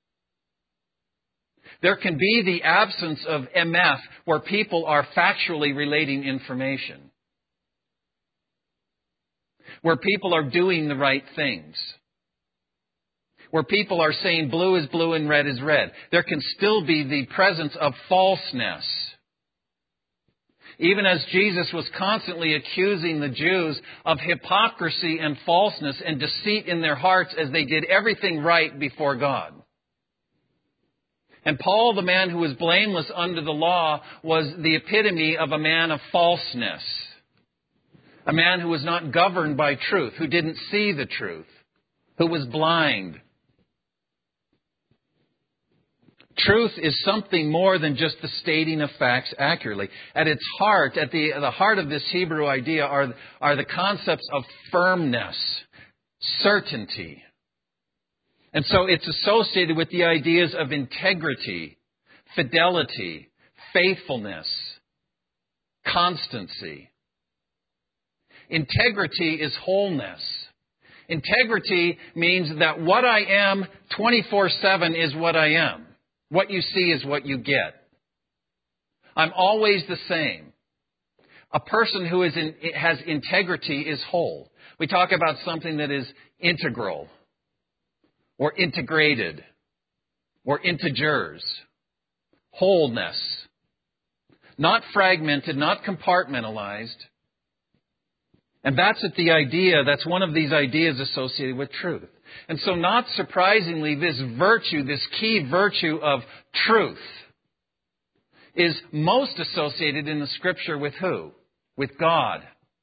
There can be the absence of emeth, where people are factually relating information, where people are doing the right things, where people are saying blue is blue and red is red. There can still be the presence of falseness. Even as Jesus was constantly accusing the Jews of hypocrisy and falseness and deceit in their hearts as they did everything right before God. And Paul, the man who was blameless under the law, was the epitome of a man of falseness. A man who was not governed by truth, who didn't see the truth, who was blind. Truth is something more than just the stating of facts accurately. At its heart, at the, at the heart of this Hebrew idea are, are the concepts of firmness, certainty. And so it's associated with the ideas of integrity, fidelity, faithfulness, constancy. Integrity is wholeness. Integrity means that what I am twenty-four seven is what I am. What you see is what you get. I'm always the same. A person who is in, has integrity is whole. We talk about something that is integral or integrated or integers. Wholeness. Not fragmented, not compartmentalized. And that's at the idea, that's one of these ideas associated with truth. And so not surprisingly, this virtue, this key virtue of truth, is most associated in the Scripture with who? With God.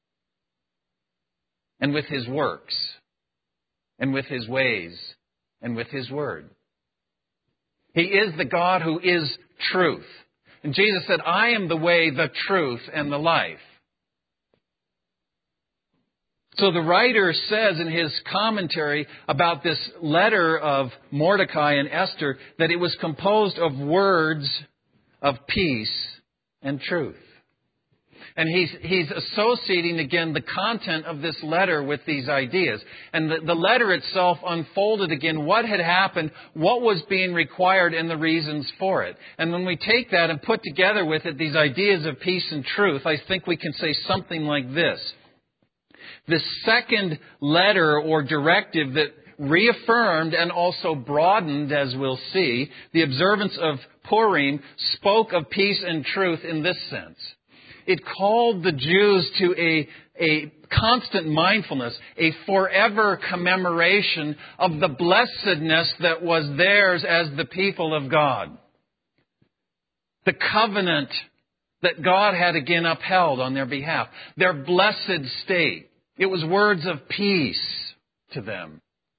And with His works. And with His ways. And with His Word. He is the God who is truth. And Jesus said, I am the way, the truth, and the life. So the writer says in his commentary about this letter of Mordecai and Esther that it was composed of words of peace and truth. And he's, he's associating again the content of this letter with these ideas. And the, the letter itself unfolded again what had happened, what was being required, and the reasons for it. And when we take that and put together with it these ideas of peace and truth, I think we can say something like this. The second letter or directive that reaffirmed and also broadened, as we'll see, the observance of Purim spoke of peace and truth in this sense. It called the Jews to a a constant mindfulness, a forever commemoration of the blessedness that was theirs as the people of God. The covenant that God had again upheld on their behalf. Their blessed state. It was words of peace to them.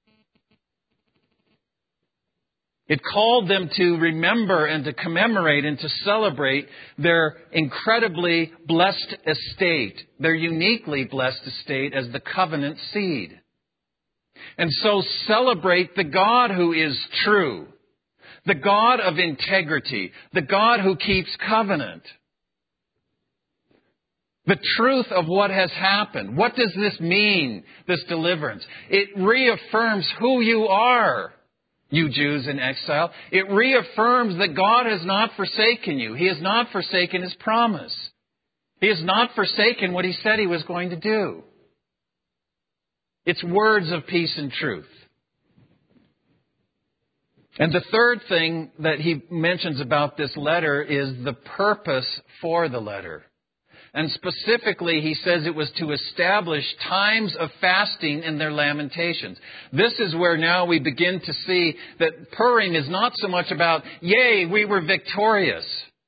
It called them to remember and to commemorate and to celebrate their incredibly blessed estate, their uniquely blessed estate as the covenant seed. And so celebrate the God who is true, the God of integrity, the God who keeps covenant. The truth of what has happened. What does this mean, this deliverance? It reaffirms who you are, you Jews in exile. It reaffirms that God has not forsaken you. He has not forsaken His promise. He has not forsaken what He said He was going to do. It's words of peace and truth. And the third thing that he mentions about this letter is the purpose for the letter. And specifically, he says it was to establish times of fasting in their lamentations. This is where now we begin to see that Purim is not so much about, yay, we were victorious.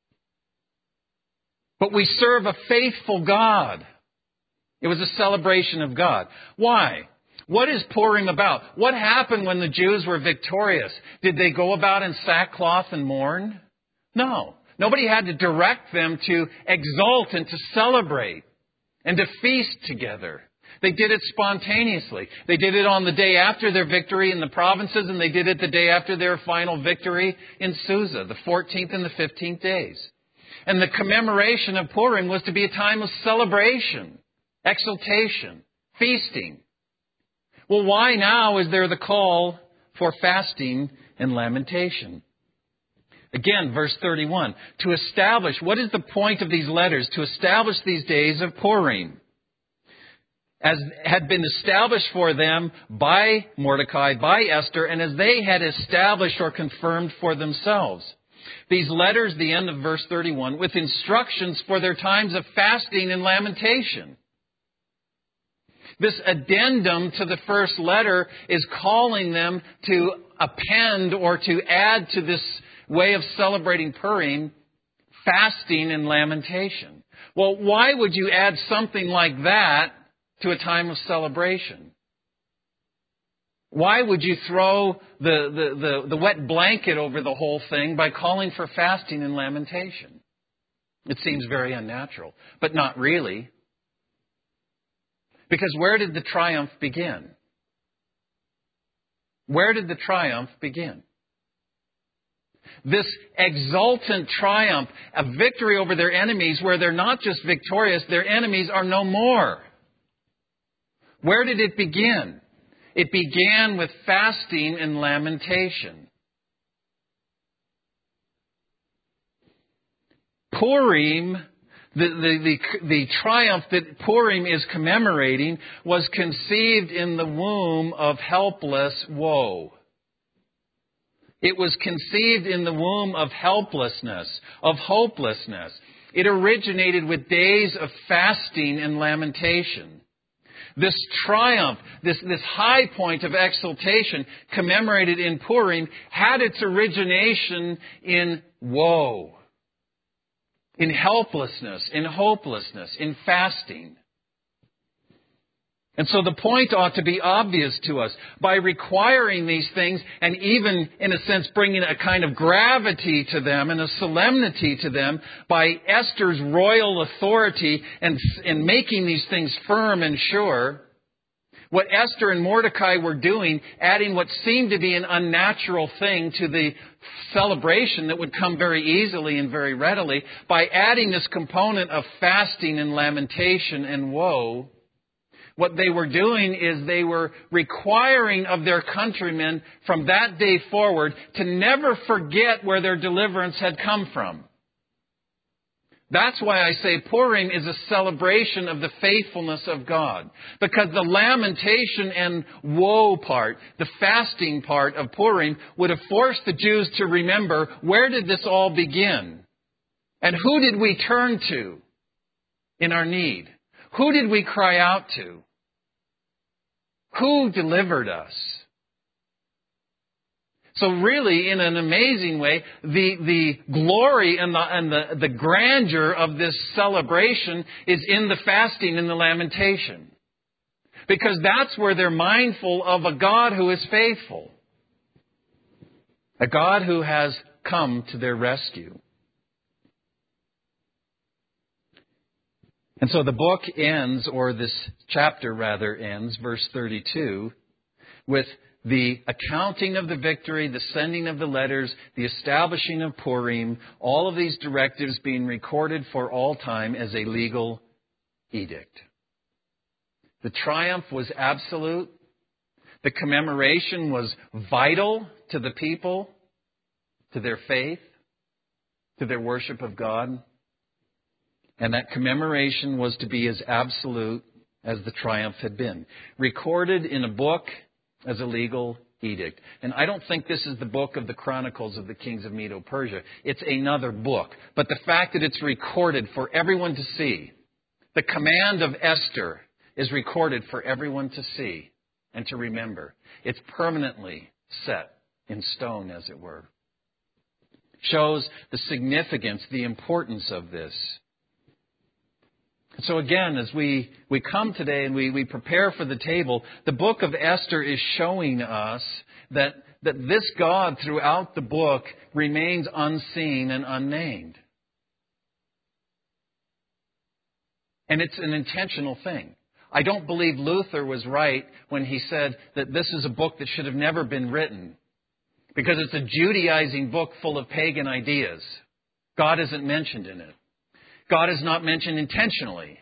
But we serve a faithful God. It was a celebration of God. Why? What is Purim about? What happened when the Jews were victorious? Did they go about in sackcloth and mourn? No. Nobody had to direct them to exult and to celebrate and to feast together. They did it spontaneously. They did it on the day after their victory in the provinces, and they did it the day after their final victory in Susa, the fourteenth and the fifteenth days. And the commemoration of Purim was to be a time of celebration, exultation, feasting. Well, why now is there the call for fasting and lamentation? Again, verse thirty-one, to establish, what is the point of these letters? To establish these days of Purim, as had been established for them by Mordecai, by Esther, and as they had established or confirmed for themselves. These letters, the end of verse thirty-one, with instructions for their times of fasting and lamentation. This addendum to the first letter is calling them to append or to add to this way of celebrating Purim, fasting and lamentation. Well, why would you add something like that to a time of celebration? Why would you throw the, the, the, the wet blanket over the whole thing by calling for fasting and lamentation? It seems very unnatural, but not really. Because where did the triumph begin? Where did the triumph begin? This exultant triumph, a victory over their enemies where they're not just victorious, their enemies are no more. Where did it begin? It began with fasting and lamentation. Purim, the, the, the, the triumph that Purim is commemorating, was conceived in the womb of helpless woe. It was conceived in the womb of helplessness, of hopelessness. It originated with days of fasting and lamentation. This triumph, this, this high point of exultation commemorated in Purim had its origination in woe, in helplessness, in hopelessness, in fasting. And so the point ought to be obvious to us. By requiring these things and even, in a sense, bringing a kind of gravity to them and a solemnity to them, by Esther's royal authority and, and making these things firm and sure, what Esther and Mordecai were doing, adding what seemed to be an unnatural thing to the celebration that would come very easily and very readily, by adding this component of fasting and lamentation and woe, what they were doing is they were requiring of their countrymen from that day forward to never forget where their deliverance had come from. That's why I say Purim is a celebration of the faithfulness of God. Because the lamentation and woe part, the fasting part of Purim, would have forced the Jews to remember, where did this all begin? And who did we turn to in our need? Who did we cry out to? Who delivered us? So really, in an amazing way, the, the glory and, the, and the, the grandeur of this celebration is in the fasting and the lamentation. Because that's where they're mindful of a God who is faithful. A God who has come to their rescue. And so the book ends, or this chapter rather ends, verse thirty-two, with the accounting of the victory, the sending of the letters, the establishing of Purim, all of these directives being recorded for all time as a legal edict. The triumph was absolute. The commemoration was vital to the people, to their faith, to their worship of God. And that commemoration was to be as absolute as the triumph had been. Recorded in a book as a legal edict. And I don't think this is the book of the Chronicles of the Kings of Medo-Persia. It's another book. But the fact that it's recorded for everyone to see, the command of Esther is recorded for everyone to see and to remember. It's permanently set in stone, as it were. Shows the significance, the importance of this. So again, as we, we come today and we, we prepare for the table, the book of Esther is showing us that, that this God throughout the book remains unseen and unnamed. And it's an intentional thing. I don't believe Luther was right when he said that this is a book that should have never been written, because it's a Judaizing book full of pagan ideas. God isn't mentioned in it. God is not mentioned intentionally,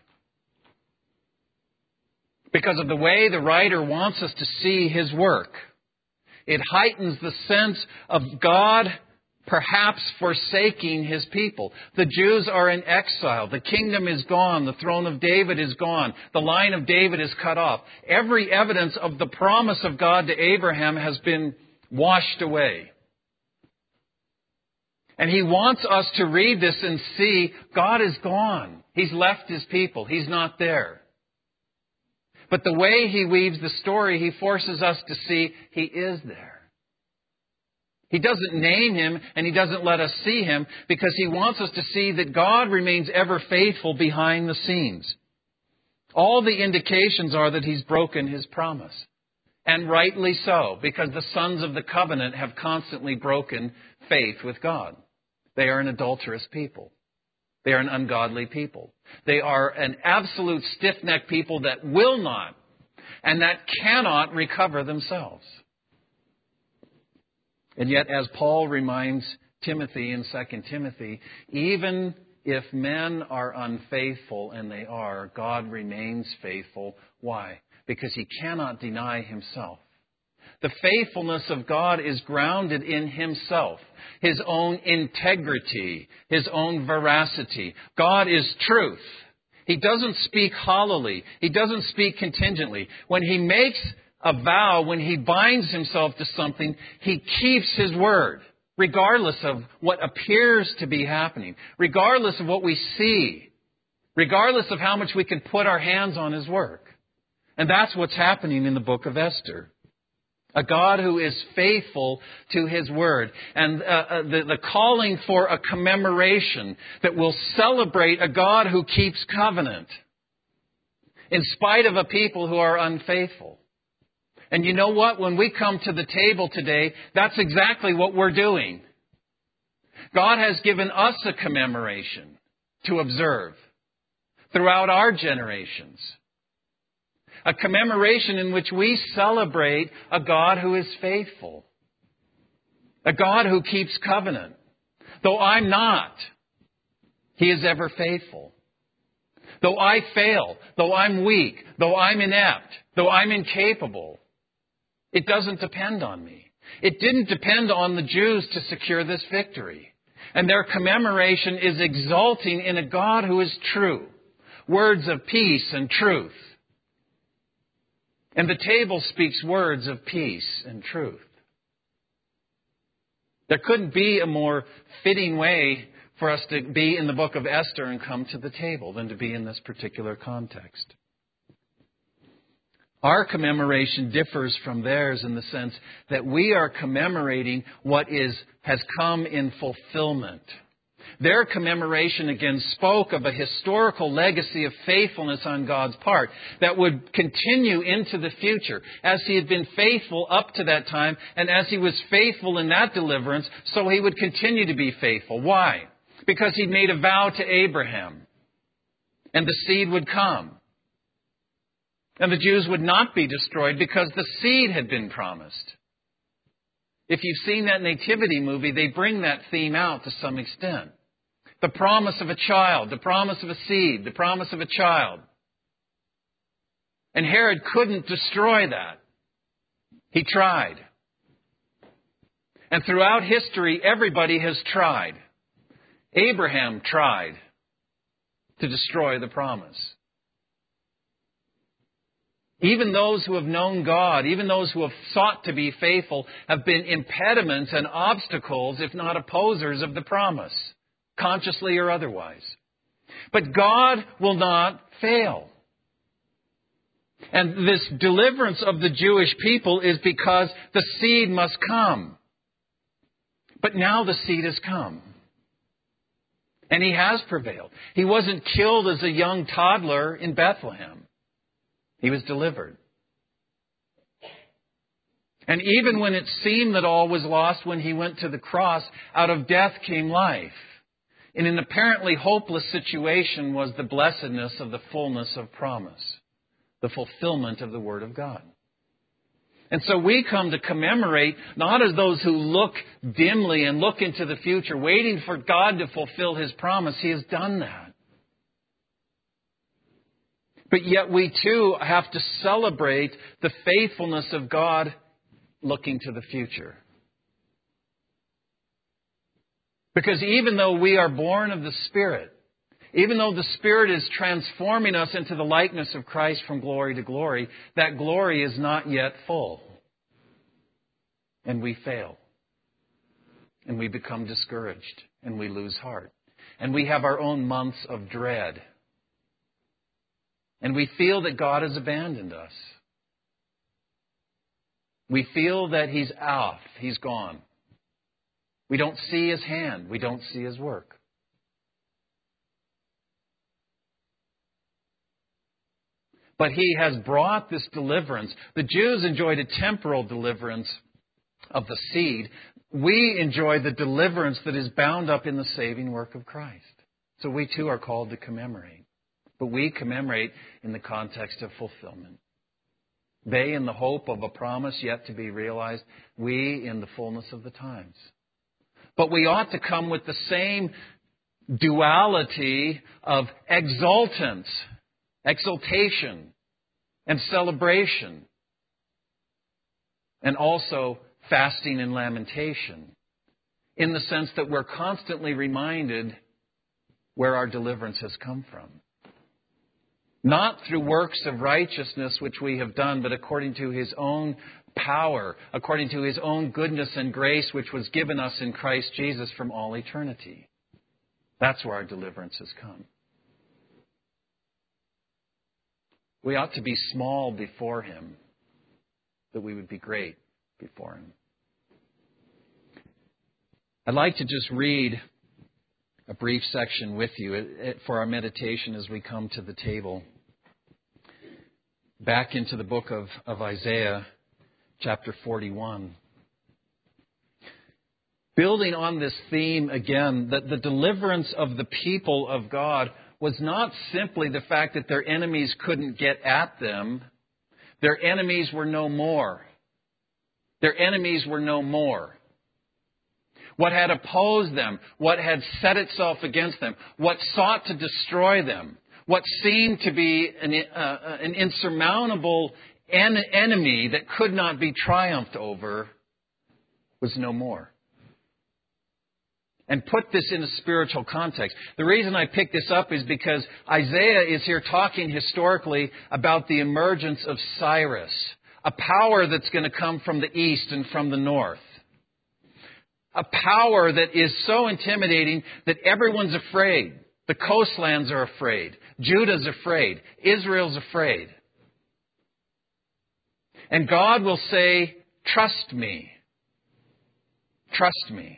because of the way the writer wants us to see His work. It heightens the sense of God perhaps forsaking His people. The Jews are in exile. The kingdom is gone. The throne of David is gone. The line of David is cut off. Every evidence of the promise of God to Abraham has been washed away. And He wants us to read this and see God is gone. He's left His people. He's not there. But the way He weaves the story, He forces us to see He is there. He doesn't name Him and He doesn't let us see Him, because He wants us to see that God remains ever faithful behind the scenes. All the indications are that He's broken His promise. And rightly so, because the sons of the covenant have constantly broken faith with God. They are an adulterous people. They are an ungodly people. They are an absolute stiff-necked people that will not and that cannot recover themselves. And yet, as Paul reminds Timothy in Second Timothy, even if men are unfaithful, and they are, God remains faithful. Why? Because He cannot deny Himself. The faithfulness of God is grounded in Himself, His own integrity, His own veracity. God is truth. He doesn't speak hollowly. He doesn't speak contingently. When He makes a vow, when He binds Himself to something, He keeps His word, regardless of what appears to be happening, regardless of what we see, regardless of how much we can put our hands on His work. And that's what's happening in the book of Esther. A God who is faithful to His word. And uh, uh, the, the calling for a commemoration that will celebrate a God who keeps covenant in spite of a people who are unfaithful. And you know what? When we come to the table today, that's exactly what we're doing. God has given us a commemoration to observe throughout our generations. A commemoration in which we celebrate a God who is faithful. A God who keeps covenant. Though I'm not, He is ever faithful. Though I fail, though I'm weak, though I'm inept, though I'm incapable, it doesn't depend on me. It didn't depend on the Jews to secure this victory. And their commemoration is exulting in a God who is true. Words of peace and truth. And the table speaks words of peace and truth. There couldn't be a more fitting way for us to be in the book of Esther and come to the table than to be in this particular context. Our commemoration differs from theirs in the sense that we are commemorating what is has come in fulfillment. Their commemoration again spoke of a historical legacy of faithfulness on God's part that would continue into the future. As He had been faithful up to that time, and as He was faithful in that deliverance, so He would continue to be faithful. Why? Because He'd made a vow to Abraham, and the seed would come. And the Jews would not be destroyed because the seed had been promised. If you've seen that nativity movie, they bring that theme out to some extent. The promise of a child, the promise of a seed, the promise of a child. And Herod couldn't destroy that. He tried. And throughout history, everybody has tried. Abraham tried to destroy the promise. Even those who have known God, even those who have sought to be faithful, have been impediments and obstacles, if not opposers, of the promise, consciously or otherwise. But God will not fail. And this deliverance of the Jewish people is because the seed must come. But now the seed has come. And He has prevailed. He wasn't killed as a young toddler in Bethlehem. He was delivered. And even when it seemed that all was lost, when He went to the cross, out of death came life. In an apparently hopeless situation was the blessedness of the fullness of promise, the fulfillment of the Word of God. And so we come to commemorate not as those who look dimly and look into the future, waiting for God to fulfill His promise. He has done that. But yet we too have to celebrate the faithfulness of God looking to the future. Because even though we are born of the Spirit, even though the Spirit is transforming us into the likeness of Christ from glory to glory, that glory is not yet full. And we fail. And we become discouraged. And we lose heart. And we have our own months of dread. And we feel that God has abandoned us. We feel that He's off. He's gone. We don't see His hand. We don't see His work. But He has brought this deliverance. The Jews enjoyed a temporal deliverance of the seed. We enjoy the deliverance that is bound up in the saving work of Christ. So we too are called to commemorate. But we commemorate in the context of fulfillment. They in the hope of a promise yet to be realized. We in the fullness of the times. But we ought to come with the same duality of exultance, exultation, and celebration. And also fasting and lamentation. In the sense that we're constantly reminded where our deliverance has come from. Not through works of righteousness which we have done, but according to His own power, according to His own goodness and grace which was given us in Christ Jesus from all eternity. That's where our deliverance has come. We ought to be small before Him, that we would be great before Him. I'd like to just read a brief section with you for our meditation as we come to the table. Back into the book of, of Isaiah, chapter forty-one. Building on this theme again, that the deliverance of the people of God was not simply the fact that their enemies couldn't get at them. Their enemies were no more. Their enemies were no more. What had opposed them, what had set itself against them, what sought to destroy them, what seemed to be an, uh, an insurmountable en- enemy that could not be triumphed over, was no more. And put this in a spiritual context. The reason I pick this up is because Isaiah is here talking historically about the emergence of Cyrus, a power that's going to come from the east and from the north. A power that is so intimidating that everyone's afraid. The coastlands are afraid. Judah's afraid. Israel's afraid. And God will say, trust me. Trust me.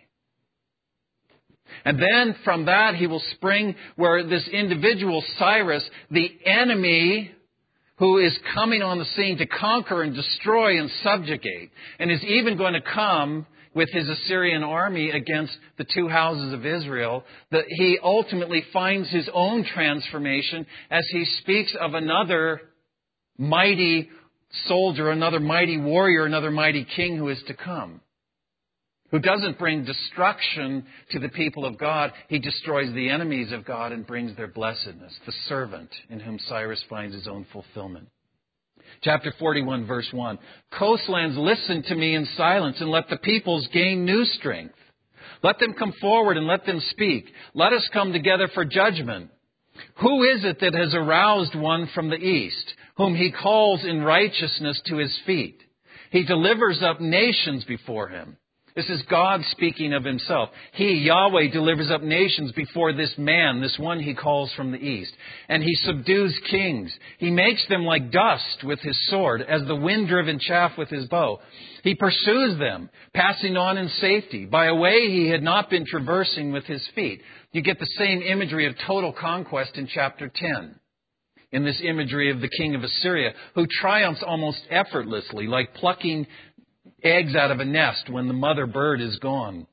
And then from that he will spring where this individual, Cyrus, the enemy who is coming on the scene to conquer and destroy and subjugate, and is even going to come with his Assyrian army against the two houses of Israel, that he ultimately finds his own transformation as he speaks of another mighty soldier, another mighty warrior, another mighty king who is to come, who doesn't bring destruction to the people of God. He destroys the enemies of God and brings their blessedness, the servant in whom Cyrus finds his own fulfillment. Chapter forty-one, verse one. Coastlands, listen to me in silence, and let the peoples gain new strength. Let them come forward and let them speak. Let us come together for judgment. Who is it that has aroused one from the east, whom he calls in righteousness to his feet? He delivers up nations before him. This is God speaking of himself. He, Yahweh, delivers up nations before this man, this one he calls from the east. And he subdues kings. He makes them like dust with his sword, as the wind-driven chaff with his bow. He pursues them, passing on in safety, by a way he had not been traversing with his feet. You get the same imagery of total conquest in chapter ten. In this imagery of the king of Assyria, who triumphs almost effortlessly, like plucking eggs out of a nest when the mother bird is gone.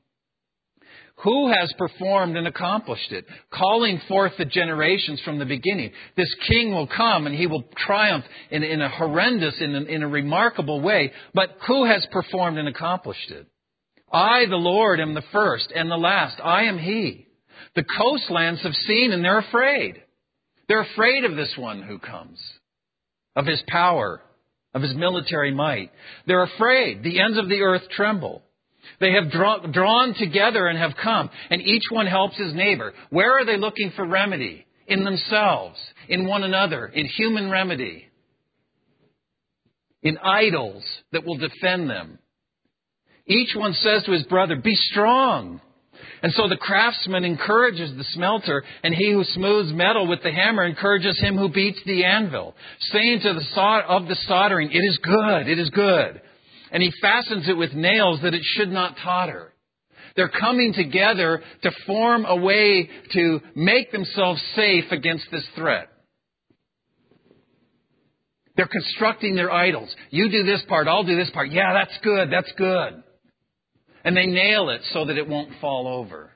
Who has performed and accomplished it, calling forth the generations from the beginning? This king will come and he will triumph in, in a horrendous, in a, in a remarkable way. But who has performed and accomplished it? I, the Lord, am the first and the last. I am He. The coastlands have seen and they're afraid. They're afraid of this one who comes, of His power, of His military might. They're afraid. The ends of the earth tremble. They have draw, drawn together and have come, and each one helps his neighbor. Where are they looking for remedy? In themselves, in one another, in human remedy, in idols that will defend them. Each one says to his brother, be strong. And so the craftsman encourages the smelter, and he who smooths metal with the hammer encourages him who beats the anvil, saying to the solder, of the soldering, it is good, it is good. And he fastens it with nails that it should not totter. They're coming together to form a way to make themselves safe against this threat. They're constructing their idols. You do this part, I'll do this part. Yeah, that's good, that's good. And they nail it so that it won't fall over.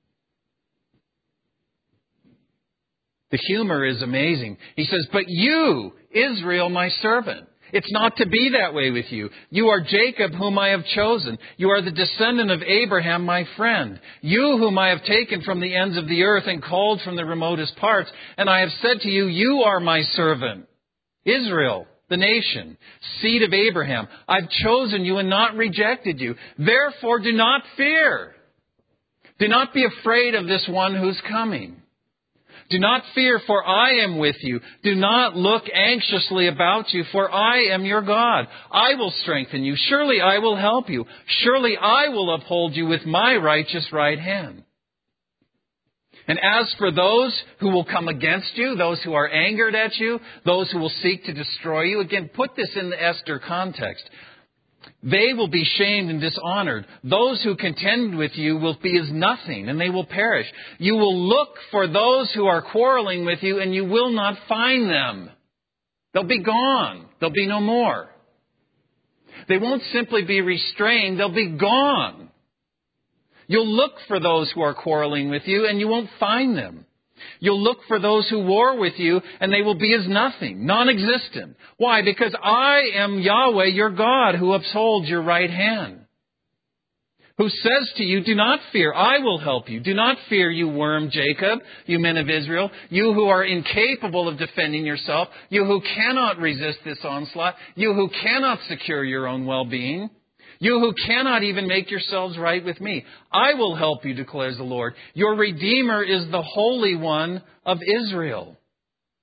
The humor is amazing. He says, but you, Israel, my servant. It's not to be that way with you. You are Jacob, whom I have chosen. You are the descendant of Abraham, my friend. You whom I have taken from the ends of the earth and called from the remotest parts. And I have said to you, you are my servant. Israel, the nation, seed of Abraham. I've chosen you and not rejected you. Therefore, do not fear. Do not be afraid of this one who's coming. Do not fear, for I am with you. Do not look anxiously about you, for I am your God. I will strengthen you. Surely I will help you. Surely I will uphold you with my righteous right hand. And as for those who will come against you, those who are angered at you, those who will seek to destroy you, again, put this in the Esther context. They will be shamed and dishonored. Those who contend with you will be as nothing, and they will perish. You will look for those who are quarreling with you, and you will not find them. They'll be gone. There'll be no more. They won't simply be restrained. They'll be gone. You'll look for those who are quarreling with you, and you won't find them. You'll look for those who war with you, and they will be as nothing, non-existent. Why? Because I am Yahweh, your God, who upholds your right hand. Who says to you, do not fear, I will help you. Do not fear, you worm Jacob, you men of Israel, you who are incapable of defending yourself, you who cannot resist this onslaught, you who cannot secure your own well-being. You who cannot even make yourselves right with me. I will help you, declares the Lord. Your Redeemer is the Holy One of Israel.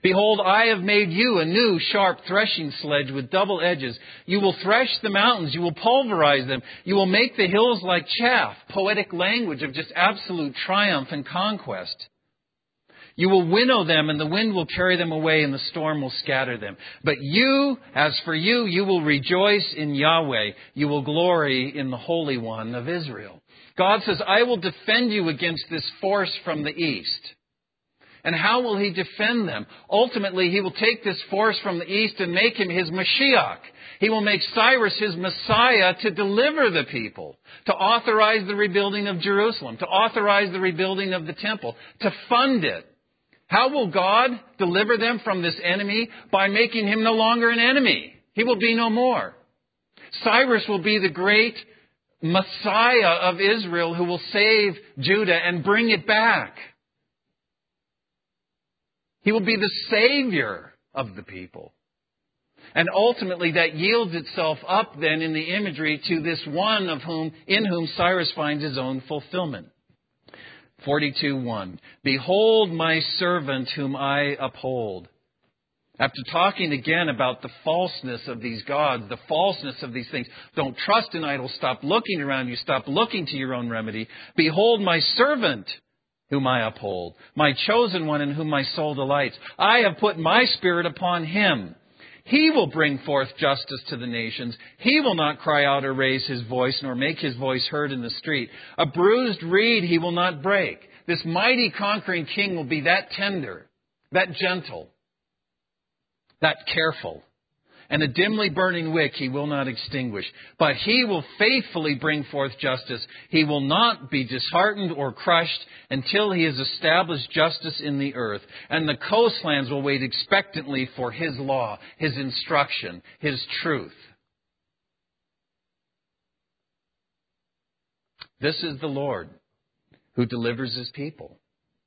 Behold, I have made you a new sharp threshing sledge with double edges. You will thresh the mountains. You will pulverize them. You will make the hills like chaff. Poetic language of just absolute triumph and conquest. You will winnow them, and the wind will carry them away, and the storm will scatter them. But you, as for you, you will rejoice in Yahweh. You will glory in the Holy One of Israel. God says, I will defend you against this force from the east. And how will He defend them? Ultimately, He will take this force from the east and make him His Mashiach. He will make Cyrus His Messiah to deliver the people, to authorize the rebuilding of Jerusalem, to authorize the rebuilding of the temple, to fund it. How will God deliver them from this enemy? By making him no longer an enemy. He will be no more. Cyrus will be the great Messiah of Israel who will save Judah and bring it back. He will be the Savior of the people. And ultimately that yields itself up then in the imagery to this one of whom, in whom Cyrus finds his own fulfillment. forty-two one. Behold my servant whom I uphold. After talking again about the falseness of these gods, the falseness of these things, don't trust in idols, stop looking around you, stop looking to your own remedy. Behold my servant whom I uphold, my chosen one in whom my soul delights. I have put my spirit upon him. He will bring forth justice to the nations. He will not cry out or raise his voice, nor make his voice heard in the street. A bruised reed he will not break. This mighty conquering king will be that tender, that gentle, that careful. And a dimly burning wick he will not extinguish. But he will faithfully bring forth justice. He will not be disheartened or crushed until he has established justice in the earth. And the coastlands will wait expectantly for his law, his instruction, his truth. This is the Lord who delivers his people.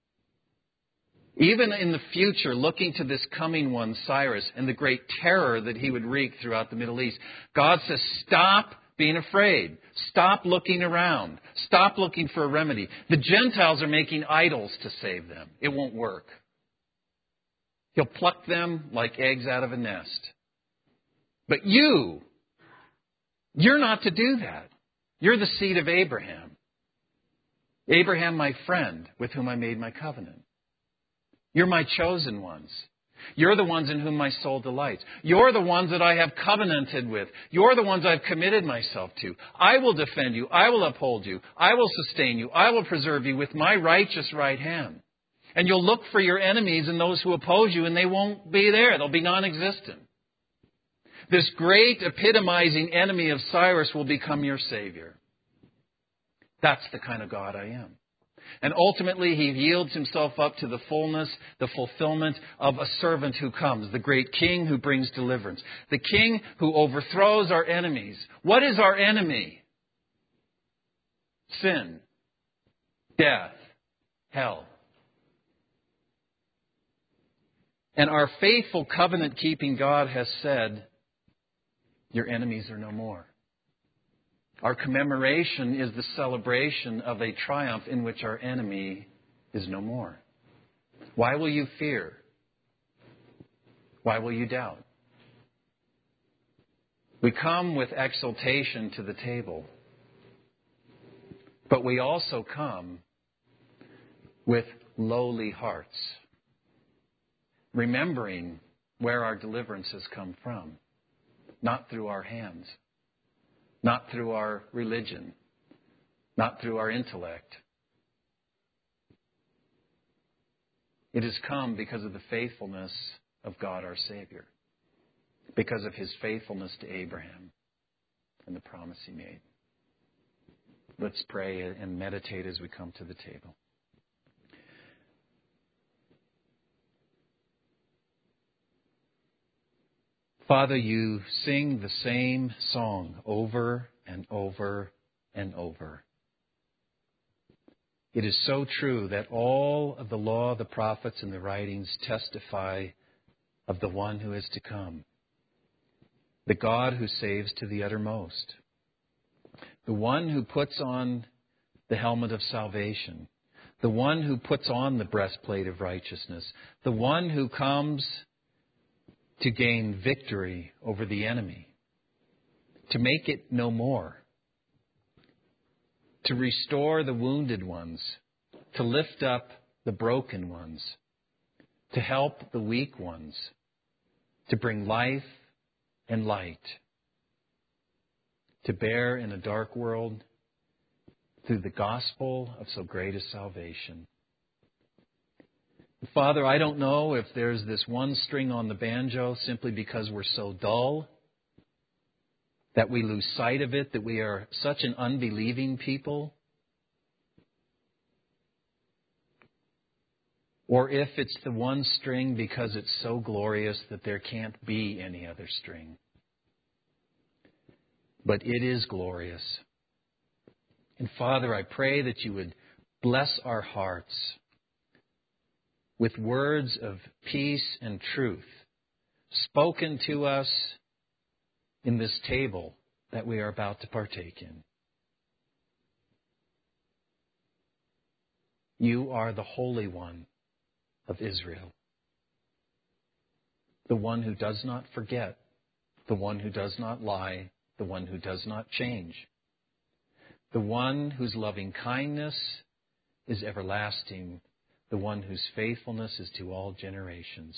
Even in the future, looking to this coming one, Cyrus, and the great terror that he would wreak throughout the Middle East, God says, stop being afraid. Stop looking around. Stop looking for a remedy. The Gentiles are making idols to save them. It won't work. He'll pluck them like eggs out of a nest. But you, you're not to do that. You're the seed of Abraham. Abraham, my friend, with whom I made my covenant. You're my chosen ones. You're the ones in whom my soul delights. You're the ones that I have covenanted with. You're the ones I've committed myself to. I will defend you. I will uphold you. I will sustain you. I will preserve you with my righteous right hand. And you'll look for your enemies and those who oppose you, and they won't be there. They'll be non-existent. This great epitomizing enemy of Cyrus will become your Savior. That's the kind of God I am. And ultimately, he yields himself up to the fullness, the fulfillment of a servant who comes, the great king who brings deliverance, the king who overthrows our enemies. What is our enemy? Sin, death, hell. And our faithful covenant-keeping God has said, your enemies are no more. Our commemoration is the celebration of a triumph in which our enemy is no more. Why will you fear? Why will you doubt? We come with exultation to the table, but we also come with lowly hearts, remembering where our deliverance has come from, not through our hands. Not through our religion, not through our intellect. It has come because of the faithfulness of God our Savior, because of his faithfulness to Abraham and the promise he made. Let's pray and meditate as we come to the table. Father, you sing the same song over and over and over. It is so true that all of the law, the prophets, and the writings testify of the one who is to come, the God who saves to the uttermost, the one who puts on the helmet of salvation, the one who puts on the breastplate of righteousness, the one who comes to gain victory over the enemy, to make it no more, to restore the wounded ones, to lift up the broken ones, to help the weak ones, to bring life and light, to bear in a dark world through the gospel of so great a salvation. Father, I don't know if there's this one string on the banjo simply because we're so dull that we lose sight of it, that we are such an unbelieving people, or if it's the one string because it's so glorious that there can't be any other string. But it is glorious. And Father, I pray that you would bless our hearts with words of peace and truth spoken to us in this table that we are about to partake in. You are the Holy One of Israel, the one who does not forget, the one who does not lie, the one who does not change, the one whose loving kindness is everlasting, the one whose faithfulness is to all generations.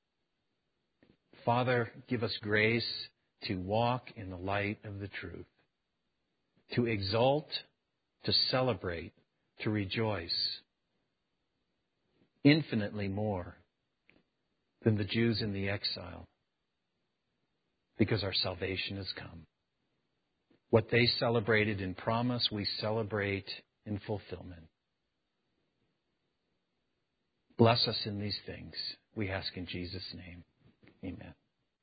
Father, give us grace to walk in the light of the truth, to exult, to celebrate, to rejoice, infinitely more than the Jews in the exile, because our salvation has come. What they celebrated in promise, we celebrate in fulfillment. Bless us in these things, we ask in Jesus' name. Amen.